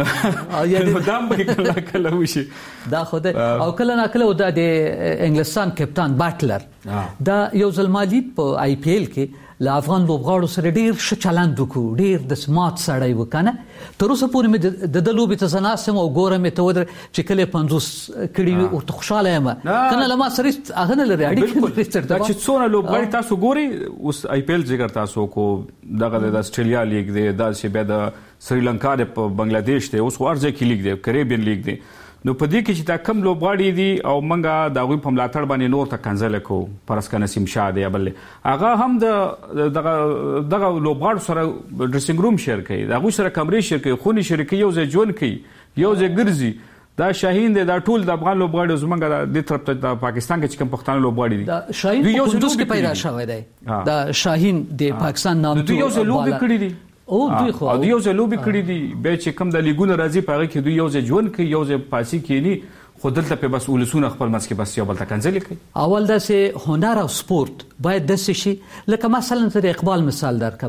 نو دام به کله کله وشي دا خو او کله نه کله د انګلستان کپتان باټلر دا یو ځلمالي په آی پی ایل کې له افغان لوبغاړو سره ډیر ښه چلند وکړو ډیر د سمات سړی وکنه تر اوسه پورې مې د د لوبې ته زناسم او ګورم ته ودر چې کله پنځوس کړي او ته خوشاله یم کنه لما سره هغه نه لري اړیکه دا چې څونه لوبغاړي تاسو ګوري اوس آی پی ایل ذکر تاسو کو دغه د استرالیا لیگ دی دا چې به د سریلانکا د بنگلاديش دی اوس ورځ کې لیگ دی کریبین لیگ دی نو په دې کې چې دا کم لوبغاړي دي او منګه دا غوي په ملاتړ باندې نور ته کنځل کو پرسکه نسیم شاه دی بل هغه هم د دغه دغه لوبغاړو سره ډریسینګ روم شیر کوي دا غوي سره کمرې شیر کوي خوني شریکي یو ځای جون کوي یو ځای ګرځي دا شاهین دی دا ټول د افغان لوبغاړي زمونږ د طرف ته د پاکستان کې کوم پښتانه لوبغاړي دي دا شاهین په کندوز کې پیدا شوی دی دا شاهین د پاکستان نام ته یو ځای لوبي کړی دي او دوی خو او دوی یو ځای لوبي کړی دي به چې کوم د لیګونو راځي پاره کې دوی یو ځای ژوند کوي یو ځای پاسي کینی خو دلته په بس ولسونه خپل مس کې بس یو بل تکنځل کوي اول دا سه هنر او سپورت باید د شي لکه مثلا تر اقبال مثال درکم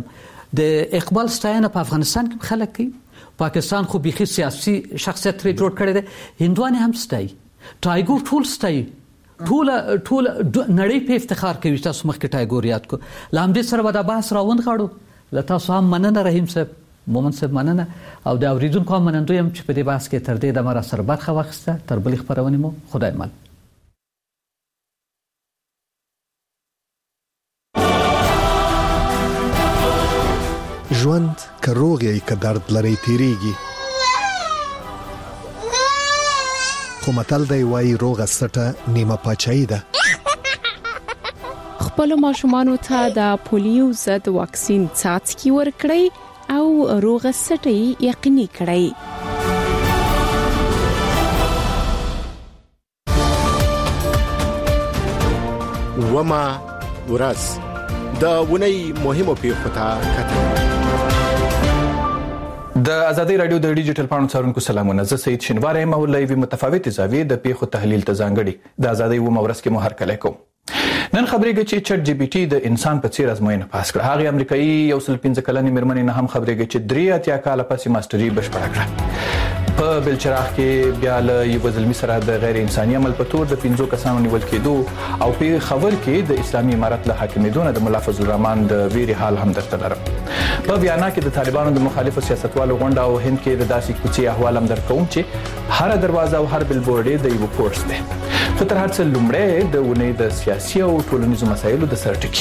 د اقبال ستاینه په افغانستان کې خلک کوي پاکستان خو بيخي سیاسي شخصیت لري جوړ کړی دی هندوانه هم ستای ټایګور ټول ستای ټول ټول نړۍ په افتخار کوي تاسو مخکې ټایګور یاد کو لامدې سره ودا بحث راوند غاړو لته هم مننه رحیم صاحب مومن صاحب مننه او د اوریدونکو هم مننه يم چې په دې بحث کې تر دې د مر سره برخه واخسته تر بل خبرونه مو خدای مل ژوند کروغي ک درد لري تیریږي خو متل دی وای روغه سټه نیمه پچای ده خپل ماشومان ته د پولیو ضد واکسین څاڅکي ورکړئ او روغه سټي یقیني کړئ وما ورځ د ونی مهمو پیښو ته کتل د ازادي رادیو د ډیجیټل پاڼو څارونکو سلامونه زه سید شینوار یم او لایوي متفاوت زاویې د پیښو تحلیل ته ځانګړي د ازادي و مورس کې مو هر کله کوم نن خبرېږي چې چټ جی پی ټي د انسان په څیر ازموینه پاس کړه هغه امریکایي یو سل پنځه کلنې مېرمنې نه هم خبرېږي چې درې اتیا کاله پسې ماستري بشپړه کړه په بلچراغ کې بیا له یو ځلمي سره د غیر انساني عمل په تور د پنځو کسانو نیول کېدو او په خبر کې د اسلامي امارت له حاکمیدونه د مولا فضل الرحمن د ویري حال هم درته لرم په ویانا کې د طالبانو د مخالفو سیاستوالو غونډه او هند کې د داسې کوڅې احوال هم درکوم چې هر دروازه او هر بلبورډ د یو کورس دی خو تر هر څه لومړی د ونې د سیاسي او ټولنیزو مسایلو د سرټکی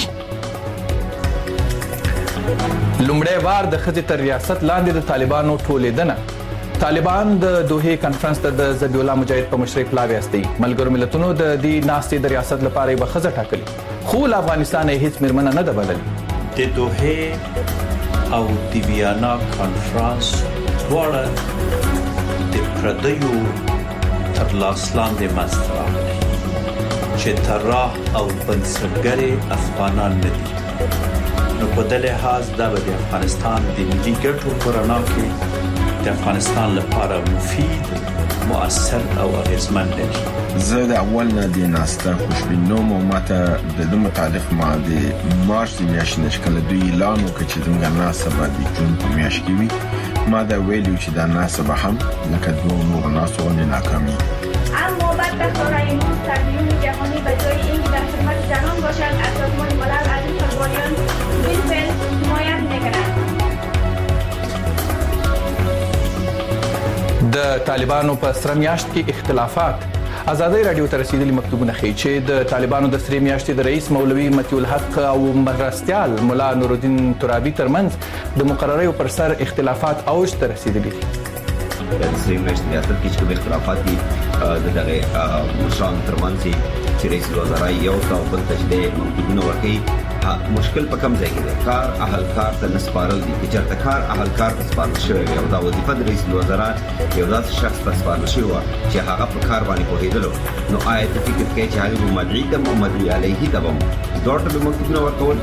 لومړی وار د ښځې تر ریاست لاندې د طالبانو ټولېدنه طالبان د دوحې کانفرنس ته د ذبیح الله مجاهد په مشرۍ پلاوی استي ملګرو ملتونو د دې ناستې د ریاست لپاره یو خزه ټاکلي خو له افغانستان هیڅ مرمنه نه ده بللې د دوحې او د ویانا کانفرنس دواړه د پردیو تر لاس لاندې منځته راغلي چې طراح او بنسټګر افغانان نه دي نو په دې لحاظ دا به د افغانستان د ملي ګټو پر رڼا کې د افغانستان لپاره مفید مؤثر او اغیزمن دی. زه د اول نه د ناسته خوشبینوم او ماته د دې متعلق ما د مارچ د میاشتې نشکله دوی اعلان وکړ چې زموږ ناسته به د جون په میاشت کې وي. ما دا ویلو چې دا ناسته به هم لکه دوه نور ناسته غوندې ناکامي. اما بعد بخورایمون تغییر جهانی به جای اینکه در خدمت جهان باشد از سازمان ملل از این قربانیان بالفعل حمایت می‌کند. د طالبانو په سره میاشت کې اختلافات ازادي رادیو ته رسیدلي مکتوبونه ښیي چې د طالبانو د سره میاشتې د رئیس مولوي متي الحق او مرستيال مولا نور الدین ترابي ترمنځ د مقررې پر سر اختلافات اوج ته رسیدلي دي. د سره میاشتې ریاست کې چې اختلافات دي د دغه مشران ترمنځ چې رئیس الوزرا یو تا بل تجدید مکتوبونه ورکړي مشکل په کم ځای کې دی. کار اهلکار ته نسپارل دي چې چېرته کار اهلکار ته سپارل شوی او دا وظیفه د رئیس الوزرا یو داسې شخص ته سپارل شوی و چې هغه په کار باندې پوهېدلو نو آیا ته فکر کوې چې هغه به مدعي ته او مدعي علیه ته به دوړ ته به مکتوبونه ورکول؟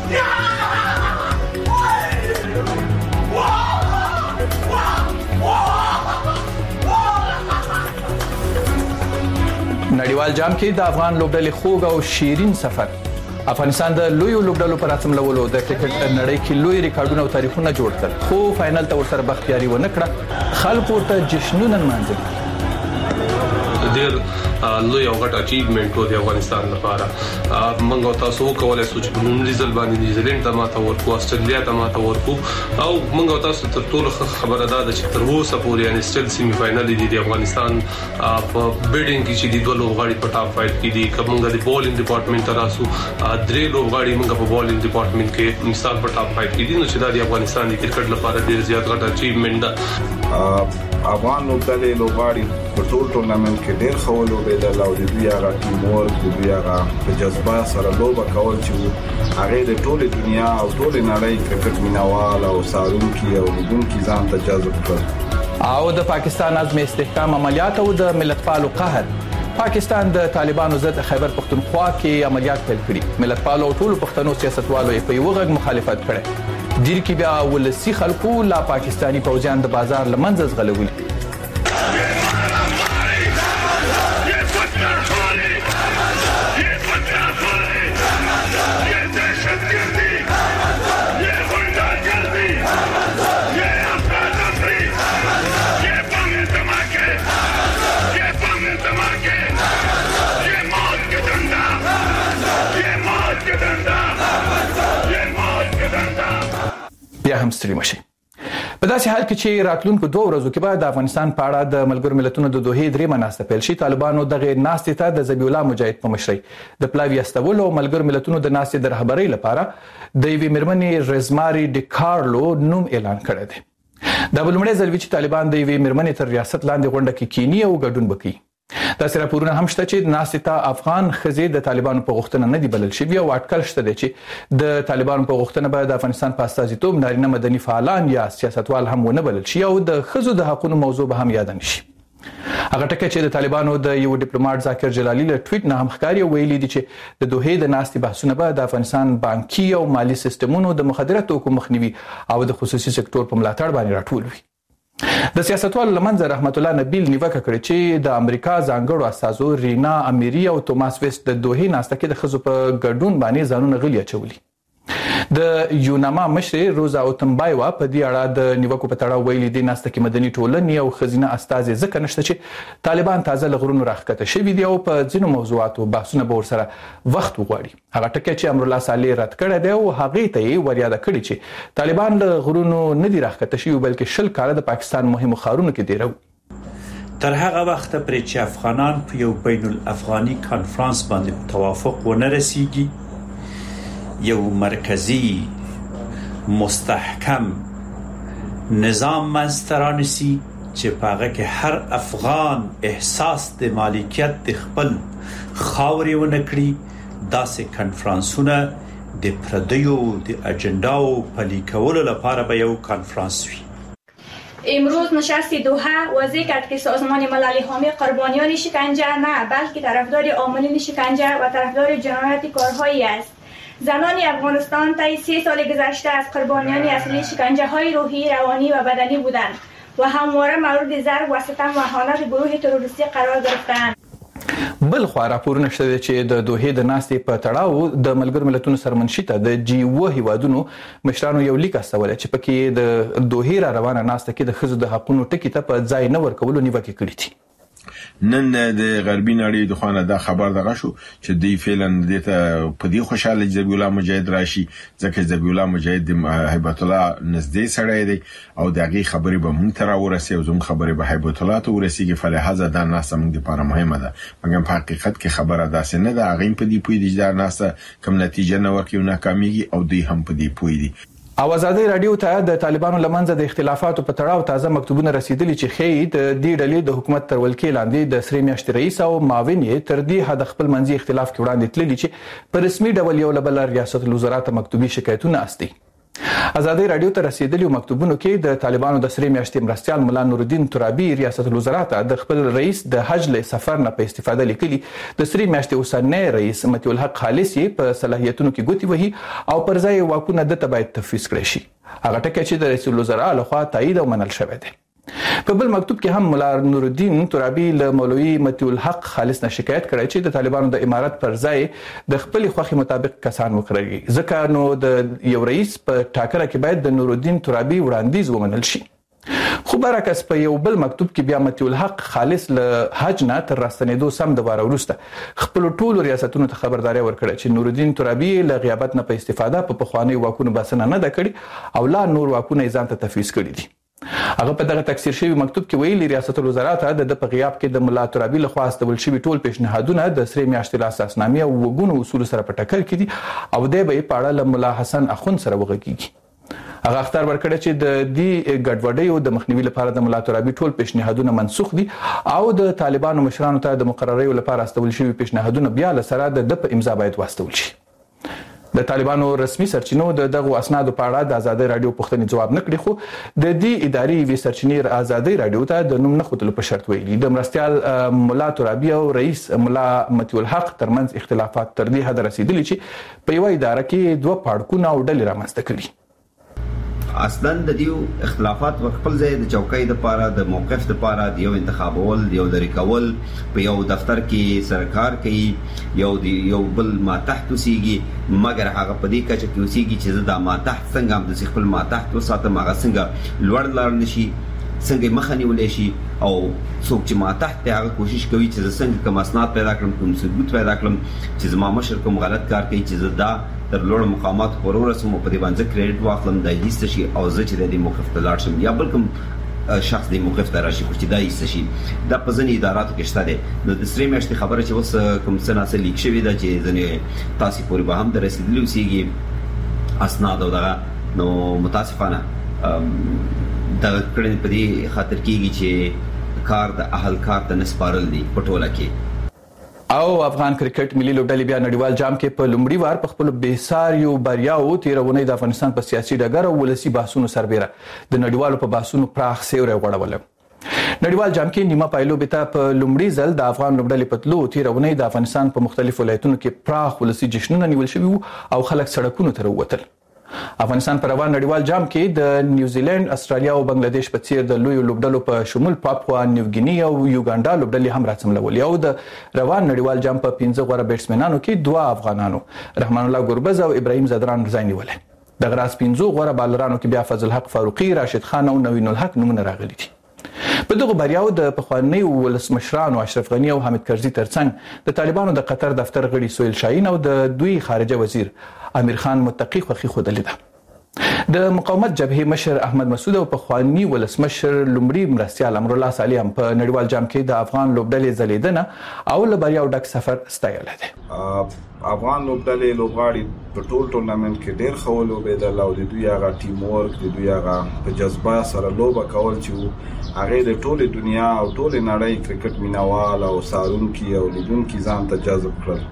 نړیوال جام کې د افغان لوبډلې خوږ او شیرین سفر افغانستان د لوی لوبډلو پر اتملولو د کرکټ نړۍ کې لوی ریکارډونه او تاریخونه جوړ کړل خو فائنل ته ورسره بختیاري ونه کړه خلکو ته جشنونه منځل ډېر لوی او غټ اچیومنت و د افغانستان لپاره. موږ تاسو کولای شو چې په نړیوال باندې نیوزیلند ته ماته ورکو استرالیا ته ماته ورکو او موږ تاسو تر ټولو خبره ده چې تر اوسه پورې یعنی سټیل سیمی فائنل دي د افغانستان په بیډینګ کې چې د دوه لوبغاړي په ټاپ فایټ کې دي کومه د بولینګ ډپارټمنټ تراسو درې لوبغاړي موږ په بولینګ ډپارټمنټ کې مثال په ټاپ فایټ کې دي نو چې د افغانستان د کرکټ لپاره ډېر زیات غټ اچیومنت ده. افغان لوبډلې لوبغاړي په ټول ټورنمنت کې ډېر ښه ولوبېدل او د دوی هغه ټیم ورک د دوی هغه په جذبه سره لوبه کول چې هغه د ټولې دنیا او ټولې نړۍ کرکټ مینوال او څارونکي او لیدونکي ځان ته جذب کړل. او د پاکستان عزم استحکام عملیات او د ملتپالو قهر پاکستان د طالبانو ضد خیبر پختونخوا کې عملیات پیل کړي. ملتپالو او ټولو پښتنو سیاستوالو په یو غږ مخالفت کړي. دیر کې بیا ولسی خلکو لا پاکستانی پوځیان د بازار لمنځ غلولي. بیا هم ستړي مشي. په داسې حال کې چې راتلونکو دوه ورځو کې به د افغانستان په اړه د ملګرو ملتونو د دوحې درې مناسته پیل شي طالبانو دغه ناستې ته د ذبیح الله مجاهد په مشرۍ د پلاوی استولو ملګرو ملتونو د ناستې د رهبرۍ لپاره د یوې میرمنې رزماري ډیکارلو نوم اعلان کړی دی. دا بل مړی ځل چې طالبان د یوې میرمنې تر ریاست لاندې غونډه کې کینی او ګډون وکړي. داسې راپورونه هم شته چې ناستې ته افغان ښځې د طالبانو په غوښتنه نه دي بلل شوي او اټکل شته دی چې د طالبانو په غوښتنه به د افغانستان په استازیتوب نارینه مدني فعالان یا سیاستوال هم ونه بلل شي او د ښځو د حقونو موضوع به هم یاد نشي. هغه ټکی چې د طالبانو د یو ډیپلوماټ ذاکر جلالي له ټویټ نه هم ښکاري ویلي دي چې د دوحې د ناستې بحثونه به د افغانستان بانکي او مالی سیستمونو د مخدره توکو مخنیوي او د خصوصي سکتور په ملاتړ باندې راټول وي. د سیاستوالو لمنځه رحمت الله نبیل نیوکه کړې چې د امریکا ځانګړو استازو رینا امیری او توماس ویست د دوحې ناسته کې د ښځو په ګډون باندې ځانونه غلي اچولي. د یوناما مشر روزا اوتمبایوا په دې اړه د نیوکو په تړاو ویلي دي ناسته کې مدني ټولنې او ښځینه استازي ځکه نشته چې طالبان تازه لغرونو راښکته شوي دي او په ځینو موضوعاتو بحثونه به ورسره وخت وغواړي. هغه ټکی چې امرالله صالح رد کړی دی او هغې ته یې وریاده کړې چې طالبان له غرونو نه دي راښکته شوي بلکې شل کاله د پاکستان مهمو ښارونو کې دیرو. تر هغه وخت پرې چې افغانان په یو بین الافغاني کانفرنس باندې توافق ونه رسیږي یو مرکزی مستحکم نظام منځته رانیسي چې پاغه کې هر افغان احساس د مالکیت د خپل خاوري ونکړي داسې کنفرانسونه د پردیو د اجنداو پلي کولو لپاره به یو کنفرانس وي. امروز نشست دوحه واضح کرد که سازمان ملل حامی قربانیان شکنجه نه بلکه طرفدار عاملین شکنجه و طرفدار جنایت کارهایی است. زنان افغانستان طی سه سال گذشته از قربانیان اصلی شکنجه های روحی، روانی و بدنی بودند و همواره مورد ضرب و ستم و اهانت گروه تروریستی قرار گرفتند. بل خو راپورونه شته چې د دوحې د ناستې په تړاو د ملګرو ملتونو سرمنشي ته د جی او هیوادونو مشرانو یو لیک استول چې پکې د دوحې را روانه ناسته کې د ښځو د حقوقو ټکي ته په ځای نه ورکولو نیوکې کړې دي. نن د غربي نړۍ د خوانه دا خبر دغه شو چې دی فعلن د ته په دې خوشاله ذبیح الله مجاهد راشي ځکه ذبیح الله مجاهد د هیبت الله نږدې سړی دی او دغه خبرې به مونږ تر ورسې او زموږ خبرې به هیبت الله ته ورسېږي. فلهذا دا ناسه موږ لپاره مهمه ده، مګر په حقیقت کې خبره داسې نه ده. هغه په دې پوي دي دا ناسه کوم نتیجه نه ورکوي او ناکاميږي او دوی هم په دې پوي دي. او ازادي رادیو ته د طالبانو لمنځه د اختلافاتو په تړاو تازه مکتوبونه رسیدلي چې خې د دې ډلې د حکومت تر ولکې لاندې د سری میاشتې رئیس او معاون یې تر دې حد خپل منځي اختلاف کې وړاندې تللي چې په رسمي ډول یو لبل ریاست الوزرا ته مکتوبي شکایتونه استي. ازادي رادیو ته رسیدلي مکتوبونو کې د طالبانو د سری میاشتې مرستيال مولا نور الدین ترابي ریاست الوزرا ته د خپل رئیس د حج له سفر نه په استفاده لیکلي د سری میاشتې اوسنۍ رئیس متي الحق خالص په صلاحیتونو کې ګوتی وهي او پر ځای واکونه د تبعید تفویض کړی شي. هغه ټکی چې د رئیس الوزرا لخوا تایید او منل شوی دی. په بل مکتوب کې هم مولا نور الدین ترابي له مولوي متي الحق خالص نه شکایت کړی چې د طالبانو د امارت پر ځای د خپل خوخي مطابق کسان وکړي، ځکه نو د یو رئیس په ټاکره کې باید د نور الدین ترابي وړاندیز ومنل شي. خو برعکس په یو بل مکتوب کې بیا متي الحق خالص له حج نه تر راستنېدو سم د واره وروسته خپل ټولو ریاستونو ته خبرداري ورکړه چې نور الدین ترابي له غیابت نه په استفاده په پخوانی واکونو باسنه نه ده کړې او لا نور واکونه ځان ته تفویض کړي دي. هغه په دغه تکثیر شوی مکتوب کې ویلي ریاست الوزرا ته د په غیاب کې د مولا ترابي لخوا استول شوی ټول پیشنهادونه د سری میاشتې اساسنامې او وګونو اصول سره په ټکر کې دي او د به په اړه له مولا حسن اخوند سره وغږیږي. هغه اختر ورکړی چې د دې ګډوډۍ او د مخنیوي لپاره د مولا ترابي ټول پیشنهادونه منسوخ دي او د طالبانو مشرانو ته د مقررې لپاره استول شوی پیشنهادونه بیا له سره د په امضا باید واستول شي. د طالبانو رسمي سرچینو د دغه اسنادو په اړه د آزادي رادیو پوښتنې جواب نه کړی، خو د دې اداري وی سرچینې آزادي رادیو ته د نوم نه خودلو په شرط ویلي د مرستيال مولا ترابي او رئیس مولا متي الحق ترمنځ اختلافات تر دې حد رسیدلي چې په یو اداره کې دوه پاړکونه او ډلې رامنځته کړي. اصلا د دیو اختلافات خپل ځای د چوکۍ د پاره د موقف د پاره د یو انتخابول د یو لري کول په یو دفتر کې سرکار کوي یو دی یو بل ما تحت وسیږي، مګر هغه په دې کچه کې وسیږي چې دا ما تحت څنګه هم د خپل ما تحت وساته ماغه څنګه لوړ لار نشي، څنګه مخنی ولې شي او څوک چې ما تحت هغه کوشش کوي چې څنګه کوم اسناد پیدا کړم، کوم ثبوت پیدا کړم چې زما مشر کوم غلط کار کوي چې دا تر لوړ مقامات ورورسم په دې باندې کریډټ واخلم د هیڅ شي او زه چې د دې موقف ته لاړ شم یا بل کوم شخص دې موقف ته راشي خو چې دا هیڅ شي دا په ځینې اداراتو کې شته ده. نو د سری میاشتې خبره چې اوس کوم څه ناسه لیک شوې ده چې ځینې تاسو پورې به هم درسېدلی اوسېږي اسناد او دغه، نو متاسفانه دا کړنې په دې خاطر کېږي چې کار د اهل کار ته نسپارل دي په ټوله کې. او افغان کرکټ ملي لوبډلې بیا نړیوال جام کې په لومړي وار په خپل بېساریو بریاو تیرونې د افغانستان په سیاسي ډګر او ولسی بحثونو سربېره د نړیوالو په بحثونو پراخ سیوری غوړول. نړیوال جام کې نیمه پایلوبې ته په لومړي ځل د افغان لوبډلې په تلو تیرونې د افغانستان په مختلفو ولایتونو کې پراخ ولسی جشنونه نیول شوي او خلک سړکونو ته ووتل. افغانستان په روان نړیوال جام کې د نیوزیلند، استرالیا او بنگلاديش په څیر د لوی لوبډلو په شمول پاپوا نیو ګینی او یوګانډا لوبډلې هم راڅملول. یو د روان نړیوال جام په پنځه غوړه بیټسمنانو کې دوه افغانانو رحمان الله ګربز او ابراهیم زدران ځای نیول. د غراس پنځه غوړه بالرانو کې بیا فضل حق فاروقي، راشد خان او نوین الحق نومونه راغلي دي. په دغه بریاو د پخوانی ولسمشرانو اشرف غنی او حامد کرزي ترڅنګ د طالبانو د قطر دفتر غړي سویل شاهین او د دوی خارجه وزیر امیر خان متقی خوخي خودلې ده. د مقاومت جبهې مشر احمد مسعود او پخوانی ولسمشر لومړي مرستیال امر الله صالح هم په نړیوال جام کې د افغان لوبډلې ځلیدنه او له بریا ډک سفر ستایلی دی. افغان لوبډلې لوبغاړي په ټول ټورنمنت کې ډېر ښه ولوبېدل او د دوی هغه ټیم ورک د دوی هغه په جذبه سره لوبه کول چې هغه د ټولې دنیا او ټولې نړۍ کرکټ مینوال او سارونکي او لیدونکي ځان ته جذب کړل.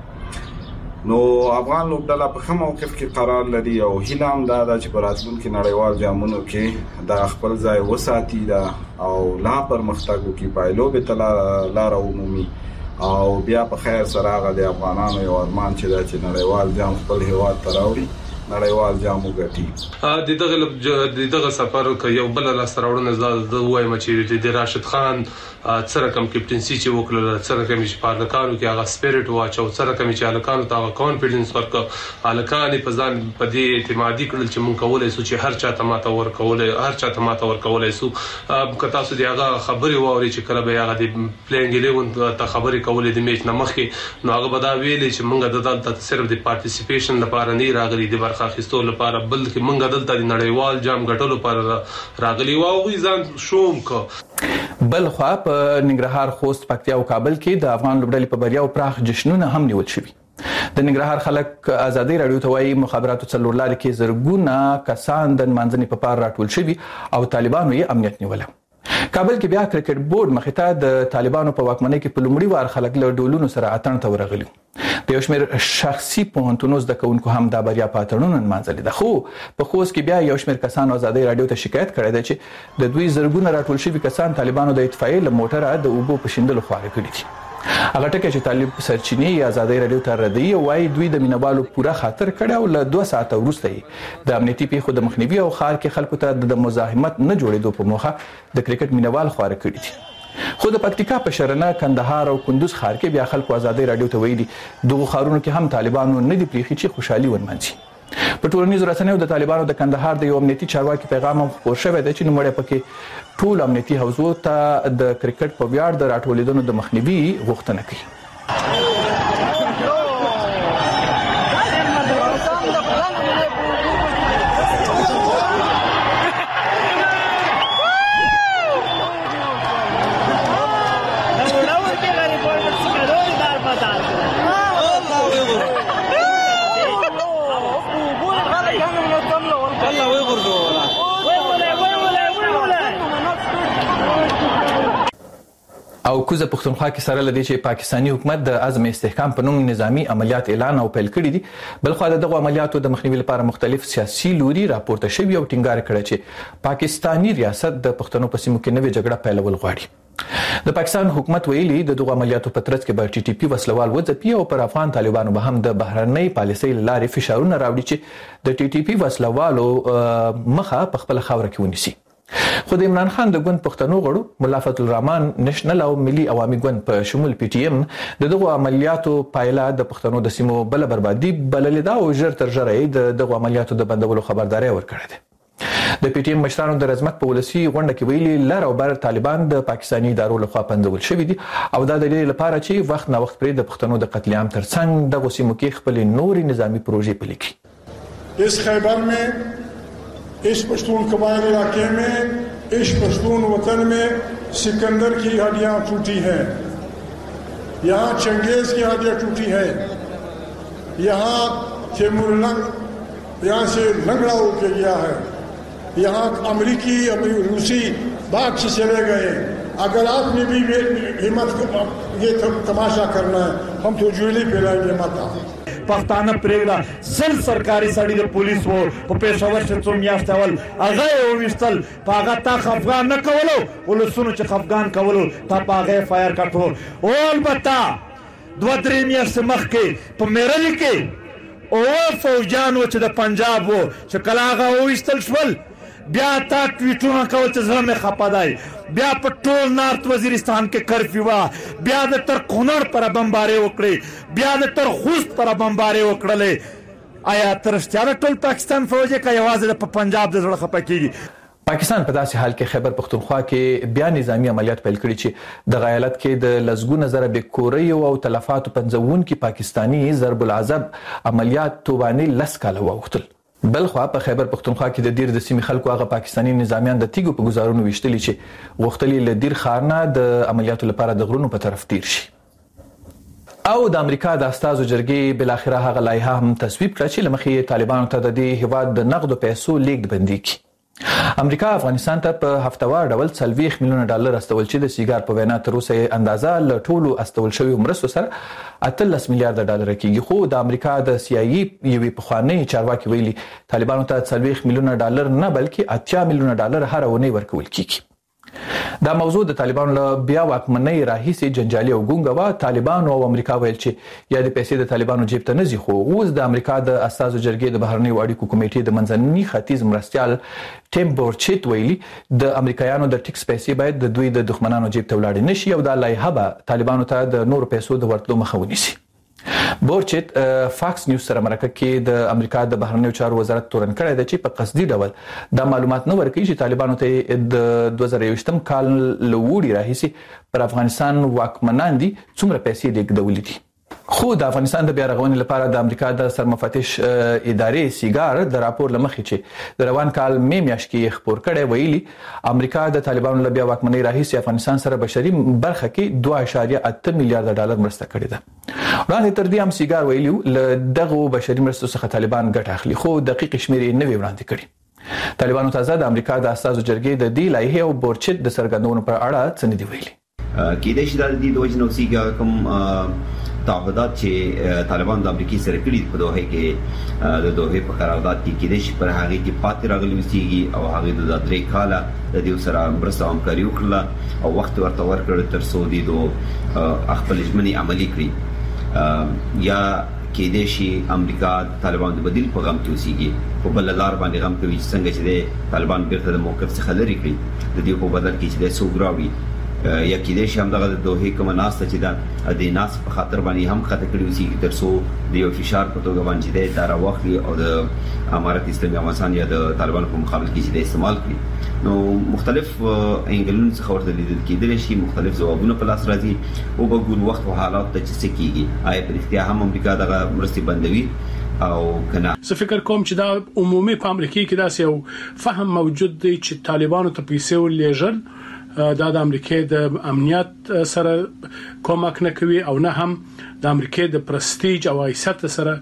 نو افغان لوبډله په کوم موقف کې قرار لري او هیله هم دا ده چې په راتلونکي نړیوال جامونو کې دا خپل ځای وساتي دا او لا پرمختګ وکړي، پایلوبې ته لار عمومي او بیا په خیر سره هغه د افغانانو یو ارمان چې دا چې نړیوال جام خپل هیواد ته راوړي، نړیوال جام وګټي. د دغه د دغه سفر کې یو بل لاس راوړنه د وایم چې د راشد خان سره کم کیپټنسي چې وکړل، سره کم چې پارلکانو کې هغه سپیرټ واچو، سره کم چې الکانو ته کانفیډنس ورکړ، الکان په ځان په دې اعتمادي کړل چې مونږ کولای شو چې هر چا ته ماته ورکولای هر چا ته ماته ورکولای شو. که تاسو دی هغه خبري ووري چې کله به هغه د پلینګ الیون ته خبري کولې د میچ نه مخکې، نو هغه به دا ویلي چې مونږ د دلته صرف د پارټیسیپیشن لپاره نه راغلي، د برخه اخیستو لپاره، بلکې مونږ دلته د نړیوال جام ګټلو لپاره راغلي و او ځان شوم کو. بل خو په ننګرهار، خوست، پکتیا او کابل کې د افغان لوبډلې په بریا او پراخ جشنونه هم نیول شوي. د ننګرهار خلک ازادي رادیو ته وایي مخابراتو څلور لارې کې زرګونه کسان د منځنۍ په پار راټول شوي او طالبانو یې امنیت نیوله. کابل کې بیا کرکټ بورډ مخې ته د طالبانو په واکمنۍ کې په لومړي وار خلک له ډولونو سره اتڼ ته ورغلي. د یو شمېر شخصي پوهنتونونو زده کوونکو هم دا بریا په اتڼونو نمانځلې ده. خو په خوست کې بیا یو شمېر کسانو ازادي رادیو ته شکایت کړی دی چې د دوی زرګونه راټول شوي کسان طالبانو د اطفائیې له موټره د اوبو په شیندلو خواره کړي دي. هغه ټکی چې طالب سرچینې ازادي رادیو ته ردی وایي دوی د مینوالو پوره خاطر کړی او له دوه ساعته وروسته د امنیتي پیښو د مخنیوي او ښار کې خلکو ته د مزاحمت نه جوړېدو په موخه د کرکټ مینوال خواره کړي دي. خو د پکتیکا په شرنه، کندهار او کندوز ښار کې بیا خلکو ازادي رادیو ته ویلي دغه ښارونو کې هم طالبانو نه دي پریښي چې خوشحالي ونمانځي. په ټولنیزو رسنیو د طالبانو د کندهار د یو امنیتي چارواکي پیغام هم خپور شوی دی چې نوموړی پکې ټول امنیتي حوزو ته د کرکټ په ویاړ د راټولېدنو د مخنیوي غوښتنه کوي. او کوزه پښتونخوا کې سره لدی چې پاکستانی حکومت د عزم استحکام په نوم نظامی عملیات اعلان او پیل کړي دي. بل خو دغه عملیاتو د مخنیوي لپاره مختلف سیاسي لوري راپورته شوي او ټینګار کړی چې پاکستانی ریاست د پښتنو په سیمو کې نوې جګړه پیلول غواړي. د پاکستان حکومت ویلي د دغه عملیاتو په ترڅ کې به ټي ټي پی وسلوال وځپي او پر افغان طالبانو به هم د بهرنۍ پالیسۍ لارې فشارونه راوړي چې د ټي ټي پی وسلوالو مخه په خپل خاور کې ونیسي. خو د عمران خان د ګوند پښتنو غړو ملا فضل الرحمن نېشنل او ملي عوامي ګوند په شمول پی ټي ایم د دغه عملیاتو پایله د پښتنو د سیمو بل بربادي بللې ده او ژر تر ژره د دغه عملیاتو د بندولو خبرداري ورکړه ده. د پی ټي ایم مشرانو د رزمک په ولسی غونډه کې ویلي لر او بر طالبان د پاکستاني ادارو لخوا پنځول شوي دي او دا د دې لپاره چې وخت نه وخت پرې د پښتنو د قتل عام ترڅنګ دغه سیمو کې خپل نوري نظامی پروژې پلي کړي. اس خیبر में इस पश्तून कबाइल इलाके में इस पश्तून वतन में सिकंदर की हड्डियां टूटी हैं, यहाँ चंगेज की हड्डियां टूटी है, यहाँ तैमूरलंग यहाँ से लंगड़ा होके गया है, यहाँ अमरीकी रूसी बाग से चले गए. अगर आपने भी हिम्मत ये तमाशा करना है हम तो जुएली फैलाएंगे मत. پښتانه پرېږده سل سرکاري سړي د پولیس وو په پېښور کې څو میاشتې اول هغه یې وویستل، په هغه تا خفګان نه کولو، ولسونو چې خفګان کولو تا په هغه یې فایر کړو. او البته دوه درې میاشتې مخکې په میرلي کې اوه فوجیان وو چې د پنجاب وو چې کله هغه وویستل شول بیا تا ټویټونه کول چې زړه مې خفه دی. بیا په ټول نارت وزیرستان کې کرفیو وه، بیا د تر کونړ پر بمبارې وکړې، بیا د تر خوست پر بمبارې وکړلې. آیا تر رښتیا د ټول پاکستان فوج که یوازې د پنجاب د زړه خفه کېږي؟ پاکستان په داسې حال کې خیبر پښتونخوا کې بیا نظامی عملیات پیل کړي چې د غیالت کې د لسګونه زره بېکوریو او تلفاتو پنځونکي پاکستاني ضرب العذاب عملیات توبانې لس کاله واوښتل. بلخوا په خیبر پختونخوا کې د دیر د سیمې خلکو هغه پاکستانی نظامیان د تیګو په گزارونو وشتلي چې غوښتلي له دیر خارنه د عملیاتو لپاره د غرونو په طرف تیر شي. او د امریکا د استازو جرګې بل اخره هغه لایحه هم تصویب کړه چې لمخې طالبانو ته د دې هیواد د نقدو پیسو لیږد بندي کړي. امریکا افغانستان ته په هفتوار ډول څلوېښت میلیونه ډالر استول چې د سیګار په وینا تر اوسه اندازه له ټولو استول شویو مرستو سره اتلس میلیارډ ډالر کېږي. خو د امریکا د سی آی ای یوې پخوانۍ چارواکي ویلي طالبانو ته څلوېښت میلیونه ډالر نه بلکې اتیا میلیونه ډالر هر اونۍ ورکول کېږي. دا موضوع د طالبانو له بیا واکمنۍ راهیسې جنجالي او ګونګه وه. طالبانو او امریکا ویل چې یا د پیسې د طالبانو جیب ته نه ځي، خو اوس د امریکا د استازو جرګې د بهرنیو اړیکو کمیټې د منځني ختیځ مرستیال ټیم بورچیت ویلي د امریکایانو د ټیکس پیسې باید د دوی د دښمنانو جیب ته ولاړې نشي او دا لایحه به طالبانو ته د نورو پیسو د ورتلو مخه ونیسي. بورچیت فاکس نیوز سره مرکه کې د امریکا د بهرنیو چارو وزارت تورن کړی دی چې په قصدي ډول دا معلومات نه ورکوي چې طالبانو ته د دوه زره یوویشتم کال له وړي راهیسې پر افغانستان واکمنان دي څومره پیسې لیږدولې دي. خو د افغانستان د بیا رغونې لپاره د امریکا د سرمفتش ادارې سیګار د راپور لمخې چې د روان کال مې میاشت کې خبر کړی ویلي امریکا د طالبانو له بیا واکمنۍ راهیسې افغانستان سره بشري برخه کې دوه اعشاریه اته میلیارډ ډالر مرسته کړې ده. وړاندې تر دې هم سیګار ویلي له دغه بشري مرستو څخه طالبان ګټه اخلي، خو دقیق شمېرې نه وی وړاندې کړي. طالبانو تازه د امریکا د استازو جرګې د دې لایحې او بورچیت د څرګندونو پر اړه څه نه دي ویلي. کېدای شي دا د دې د وجې نه اوسېږي کوم تعهدات چې طالبان د امریکای سره کړي په دوحه کې د دوحه په قرارداد کې کېدای شي پر هغه کې پاتې راغلي وسیږي او هغه د درې کاله د دې سره مرسته همکاري وکړه او وخت ورته ورکړ تر څو دې دوه خپل ژمنې عملي کړي. یا کېدای شي امریکا طالبان د بدیل په غم کې وسیږي په بل لار باندې غم کوي چې څنګه چې طالبان بیرته د موقف څخه لري کړي د دې په بدل کې چې د سوګراوي یا کېدای شي همدغه د دوحې کومه ناسته چې دا د ناس په خاطر باندې هم خاطر کړي وسیږي تر څو د یو فشار په توګه باندې دا راوخلي او د امارت اسلامي افغانستان یا د طالبانو په مقابل کې چې د استعمال کړي. نو مختلف انګلونو څخه ورته لیدل کېدل شي، مختلف ځوابونه په لاس راځي او به ګور وخت او حالات ته چې څه کېږي آیا په اختیار هم امریکا دغه مرستې بندوي او کنه. زه فکر کوم چې دا عمومي په امریکا کې داسې یو فهم موجود دی چې طالبانو ته پیسې ولېږل دا د امریکا د امنیت سره کومک نه کوي او نه هم د امریکا د پرستیج او حیثیت سره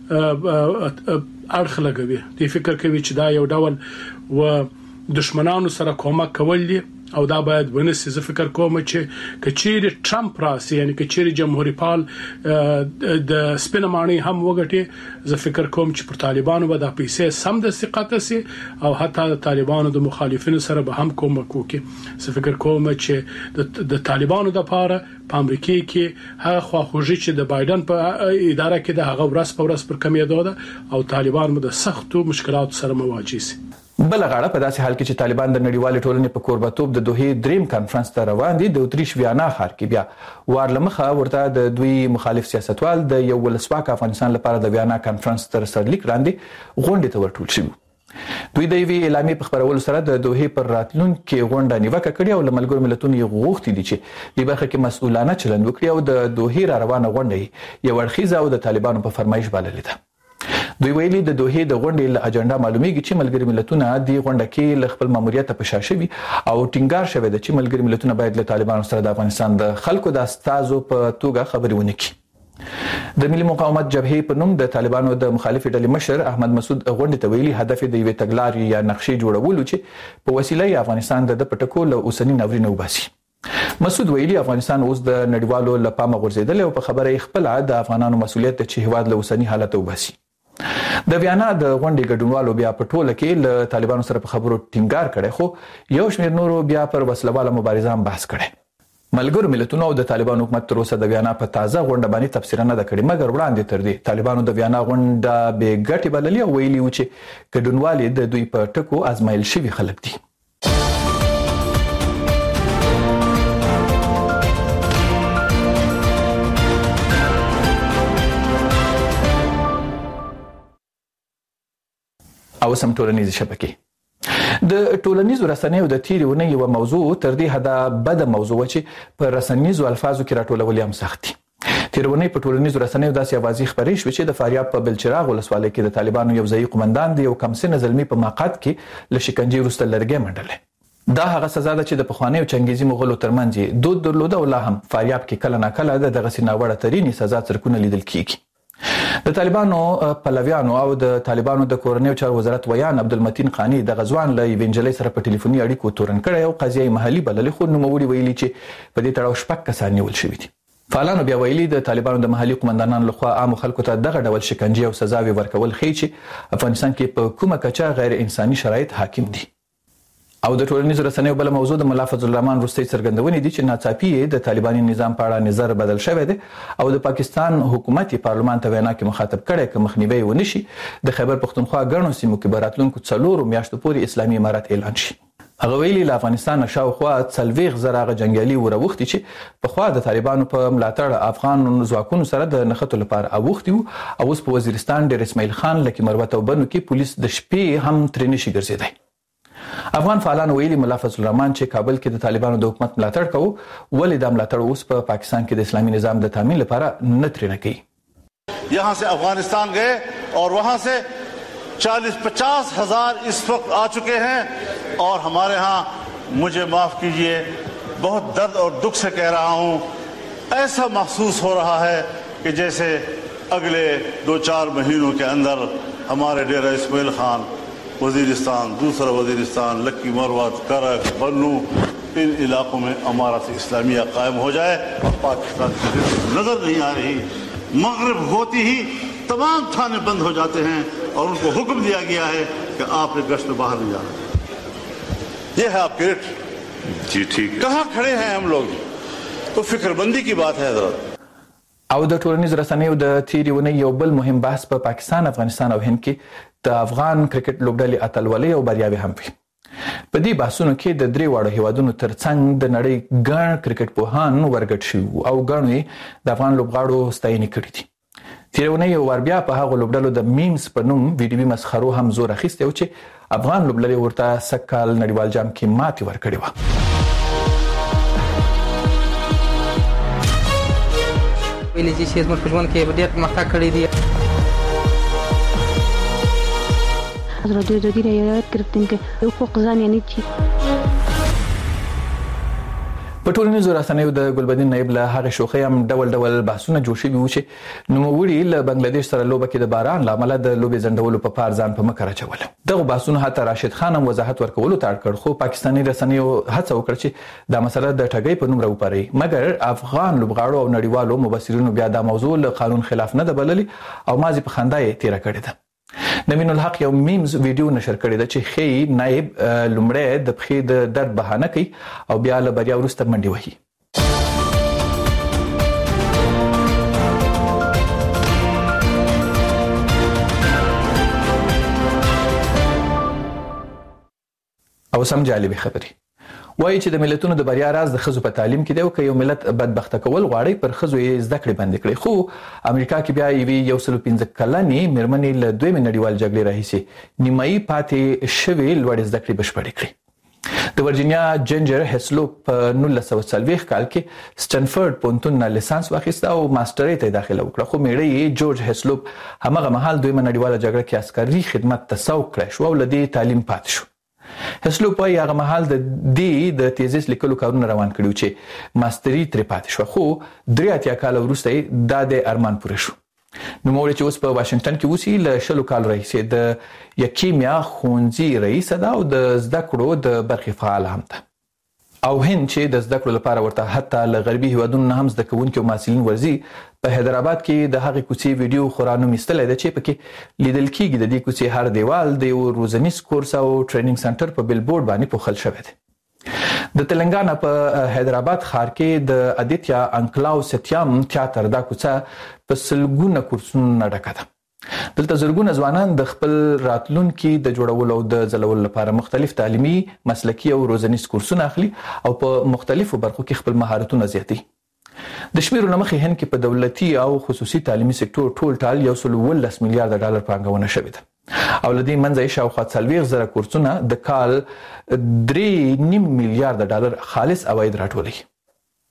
اړخ لګوي. دی فکر کوي چې دا یو ډول و دشمنانو سره کومک کول دي او دا باید ونسي. زه فکر کوم چې کچيري ټرمپ راسي یعنی کچيري جمهوریت پال د سپینمانی هم وګټي زه فکر کوم چې پر طالبانو به د پیسې سم د ثقت سي او حتی د طالبانو د مخالفینو سره به هم کومک وکړي. زه فکر کوم چې د طالبانو د پاره په امریکا کې هغه خواخوږي چې د بایدن په اداره کې د هغه ورځ په ورځ پر کمیدو ده او طالبان مو د سختو مشکلاتو سره مواجه سي. بل غاړه په داسې حال کې چې طالبان د نړیوال ټولنې په کوربتوب د دوحې دریم کانفرنس ته روان دي، د اتریش ویانا ښار کې بیا وارلمخه ورته د دوی مخالف سیاستوال د یو ولسواک افغانستان لپاره د ویانا کانفرنس تر سرلیک وړاندې غونډې ته ورټول شوي. دوی د یوې اعلامیې په خبرولو سره د دوحې پر راتلونکي غونډه نیوکه کړې او له ملګرو ملتونو یې غوښتي دي چې د برخه کې مسؤلانه چلند وکړي او د دوحې را روانه غونډه یو اړخیزه او د طالبانو په فرمایش بللې ده. دوی ویلي د دوحې د غونډې له اجنډا معلومیږي چې ملګري ملتونه د غونډه کې له خپل ماموریت په شا شوي او ټینګار شوی دی چې ملګري ملتونه باید له طالبانو سره د افغانستان د خلکو د استازو په توګه خبرې ونه کړي. د ملي مقاومت جبهې په نوم د طالبانو د مخالفې ډلې مشر احمد مسعود غونډې ته ویلي هدف د یوې تګلارې یا نقشې جوړولو چې په وسیله یې افغانستان د پټکو له اوسني ناورین وباسي. مسعود ویلي افغانستان اوس د نړیوالو لپاره غورځیدل او په خبره خپل د افغانانو مسولیت چې هواد له اوسني حالت وباسي. د ویانا د غونډې ګډونوالو بیا په ټوله کې له طالبانو سره په خبرو ټینګار کړي، خو یو شمېر نورو بیا پر وسلواله مبارزه هم بحث کړي. ملګرو ملتونو او د طالبانو حکومت تر اوسه د ویانا په تازه غونډه باندې تفسیر نه ده کړې، مګر وړاندې تر دې طالبانو د ویانا غونډه بې ګټې بللې او ویلي و چې ګډونوالي د دوی په ټکو ازمایل شوي خلک دي. او سم ټولنیز شبکې د ټولنیزو رسنیو د تیری ونې یو موضوع تر دې حده بده موضوع چې په رسنیزو الفاظو کې راټولول هم سخت دي. تیرونی په ټولنیزو رسنیو داسې اوازې خبرې شوې چې د فاریاب په بلچراغ ولسوالۍ کې د طالبانو یو ځایي قومندان د یو کمسن زلمی په ماقات کې له شکنجې وروسته لرګی منډلې. دا هغه سزا ده چې د پخوانیو چنګیزي مغولو ترمنځ دود درلوده او لا هم فاریاب کې کله ناکله د دغسې ناوړه ترینې سزا څرکونه لیدل کیږي. د طالبانو پلویانو او د طالبانو د کورنیو چارو وزارت ویان عبدالمتین خانی د غزوان له وینجلۍ سره په ټلیفوني اړیکو تورن کړی او قضیه محلي بللې، خو نوموړي ویلي چې په دې تړاو شپږ کسان نیول شوي دي. فعالانو بیا ویلي د طالبانو د محلي قومندانانو لخوا عامو خلکو ته دغه ډول شکنجې او سزاوي ورکول ښیي چې افغانستان کې په کومه کچه غیر انساني شرایط حاکم دي. او د ټولنیزو رسنیو بل موضوع د ملا فضل الرحمن وروستۍ څرګندونې دي چې ناڅاپي د طالباني نظام په اړه نظر بدل شوی دی او د پاکستان حکومت پارلمان ته وینا کې مخاطب کړی که مخنیوي ونشي د خیبر پښتونخوا ګڼو سیمو کې به راتلونکو څلورو میاشتو پورې اسلامي امارت اعلان شي. هغه ویلي له افغانستان شاوخوا څلوېښت زره هغه جنګیالي وروختي چې پخوا د طالبانو په ملاتړ افغان ځواکونو سره د نښتو لپاره اوښتي وو او اوس په وزیرستان ډیر اسماعیل خان لکه مروت او بنو کې پولیس د شپې هم ترې نشي ګرځېدی. افغان فعالانو ویلي ملا فضل الرحمن چې کابل کې د طالبانو د حکومت ملاتړ کوو ولې دا ملاتړ اوس په پاکستان کې د اسلامي نظام د تامین لپاره نه ترې نه کوي. यहाँ से अफगानिस्तान गए और वहाँ से चालीस पचास हजार इस वक्त आ चुके हैं और हमारे यहाँ मुझे माफ़ कीजिए बहुत दर्द और दुख से कह रहा हूँ, ऐसा महसूस हो रहा है कि जैसे अगले दो चार महीनों के अंदर हमारे डेरा इस्माइल खान, वजीरिस्तान, दूसरा वजीरिस्तान, लक्की मरवत, करक, बन्नू, इन इलाकों में अमारत इस्लामिया कायम हो जाए और पाकिस्तान की नज़र नहीं आ रही। मगरिब होती ही तमाम थाने बंद हो जाते हैं और उनको हुक्म दिया गया है कि आपने गश्त में बाहर नहीं जाना। ये है आपके रेट जी, ठीक। कहाँ खड़े हैं हम लोग, तो फिक्रमंदी की बात है हजरत। او د ټولنیزو رسنیو د تیرې اونۍ یو بل مهم بحث په پا پاکستان، افغانستان او هند کې د افغان کرکټ لوبډلې اتلولۍ او بریاوې هم وي. په دې بحثونو کې د درې واړو هیوادونو ترڅنګ د نړۍ ګڼ کرکټ پوهان ورګډ شوي او ګڼو یې د افغان لوبغاړو ستاینې کړې دي. تیرې اونۍ یو وار بیا په هغو لوبډلو د میمز په نوم ویډیوي مسخرو هم زور اخیستی و چې افغان لوبډلې ورته سږ کال نړیوال جام کې ماتې ورکړې وه. ویلي چې زموږ په ژوند کې ډېر پرمختګ کړی دی. حضرت جدی رعایت کرتن کې حقوق ځان یعنی چې په ټولنیزو رسنیو د ګلبدین نایب له هغه شوخۍ هم ډول ډول بحثونه جوړ شوي وو چې نوموړي له بنگلاديش سره لوبه کې د باران له امله د لوبې ځنډولو په پار ځان په مکر اچول. دغه بحثونه حتی راشد خان هم وضاحت ورکولو ته اړ کړ، خو پاکستاني رسنیو هڅه وکړه چې دا مسله د ټګۍ په نوم راوپاري، مګر افغان لوبغاړو او نړیوالو مبصرینو بیا دا موضوع له قانون خلاف نه ده بللې او مازی په خندا یې تیره کړې ده. نوین الحق یو میمز ویډیو نشر کړی ده چې خې نایب لومړی د پښې د درد بهانه کوي او بیا له بریا وروسته منډې وهي. او سم جالبه خبري وایي چې د ملتونو د بریا راز د ښځو په تعلیم کې دی او که یو ملت بدبخته کول غواړي پر ښځو یې زده کړې بندې کړي. خو امریکا کې بیا یوې یو سل پنځه کلنې مېرمنې له دویمې نړیوال جګړې راهیسې نیمایي پاتې شوې لوړې زده کړې بشپړې کړې. د ورجینیا جنجر هسلوپ په نولس سوه څلوېښت کال کې سټنفورډ پوهنتون نه لیسانس واخیسته او ماسټرۍ ته داخله وکړه، خو میړه یې جورج هسلوپ همغه مهال دویمه نړیواله جګړه کې عسکري خدمت ته سوق کړی شو او له دې تعلیم پاتې شو. هسلوپ وايي هغه مهال د دې د تیزیس لیکلو کارونه روان کړي چې ماستري ترې پاتې شو، خو درې اتیا کال وروسته دا د ارمان پوره شو. نوموړی چې اوس په واشنگټن کې اوسي له شلو کال راهیسې د یکیمیا ښوونځي رئیسه ده او د زده کړو د برخې فعال هم ده. او هند چې د زده کړو لپاره ورته حتی له غربي هیوادونو نه هم زده کوونکي او محصلین ورځي، په حیدرآباد کې د هغې کوڅې ویډیو خورا نوم ایستلی ده چې پکې لیدل کېږي د دې کوڅې هر دیوال د یو روزنیز کورس او ټریننګ سنټر په بیلبورډ باندې پوښل شوی دی. د تلنګانا په حیدرآباد ښار کې د ادیتیا انکلاو ستیام تیاتر دا کوڅه په سلګونه کورسونو نه ډکه ده. دلته زرګونه ځوانان د خپل راتلونکي د جوړولو او د ځلولو لپاره مختلف تعلیمي، مسلکي او روزنیز کورسونه اخلي او په مختلفو برخو کې خپل مهارتونه زیاتوي. د شمیرو نه مخکې هند کې په دولتي او خصوصي تعلیمي سکتور ټول ټال یو سل اوولس میلیارډ ډالر پانګونه شوې ده او له دې منځه یې شاوخوا څلوېښت زره کورسونه د کال درې نیم میلیارډ ډالر خالص عواید راټولوي.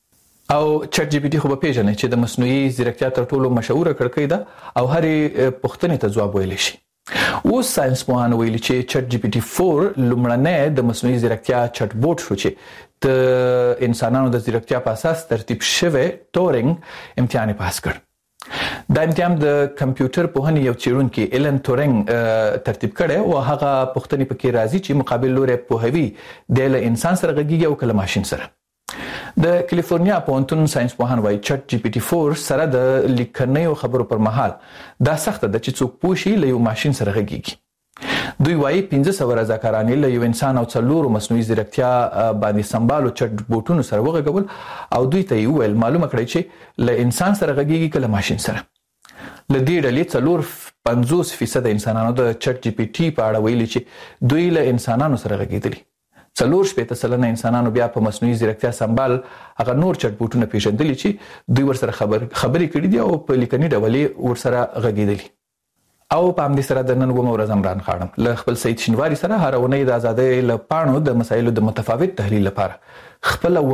او چټ جی پی ټي خو به پیژنې چې د مصنوعي ځیرکتیا تر ټولو مشهوره کړکۍ ده او هرې پوښتنې ته ځواب ویلی شي. اوس ساينس پوهان ویلي چې چټ جی پی ټي فور لومړنی د مصنوعي ځیرکتیا چټ بوټ شو چې د انسانانو د ځیرکتیا په اساس ترتیب شوی ټورینګ امتحان پاس کړ. دا امتحان د کمپیوټر پوهنې یو څېړونکي ایلن تورینګ ترتیب کړی او هغه پوښتنې پکې راځي چې مقابل لوری پوهوي د له انسان سره غږیږي او کله ماشين سره. د کالیفورنیا پوهنتون ساينس پوهان وايي چټ جی پی ټي فور سره د لیکنیو خبرو پر مهال دا سخته ده چې څوک پوښي له یو ماشين سره غږیږي. دوی وايي پنځه سوه رضاکاران له یو انسان او څلورو مصنوعي ځیرکتیا باندې سمبالو چټ بوټونو سره وغږول او دوی ته یې ویل معلومه کړئ چې له انسان سره غږیږي کله ماشين سره. له دې ډلې څلور پنځوس فیصد انسانانو د چټ جی پی ټي په اړه ویلي چې دوی له انسانانو سره غږیدلي. څلور شپېته سلنه انسانانو بیا په مصنوعي ځیرکتیا سمبال هغه نور چټ بوټونه پیژندلي چې دوی ورسره خبر خبرې کړې دي او په لیکني ډول ورسره غږیدلي. او په همدې سره د نن ومه ورځ عمران خاړم له خپل سید شینواری سره هر اونۍ د ازادۍ له پاڼو د مسایلو د متفاوت تحلیل لپاره خپل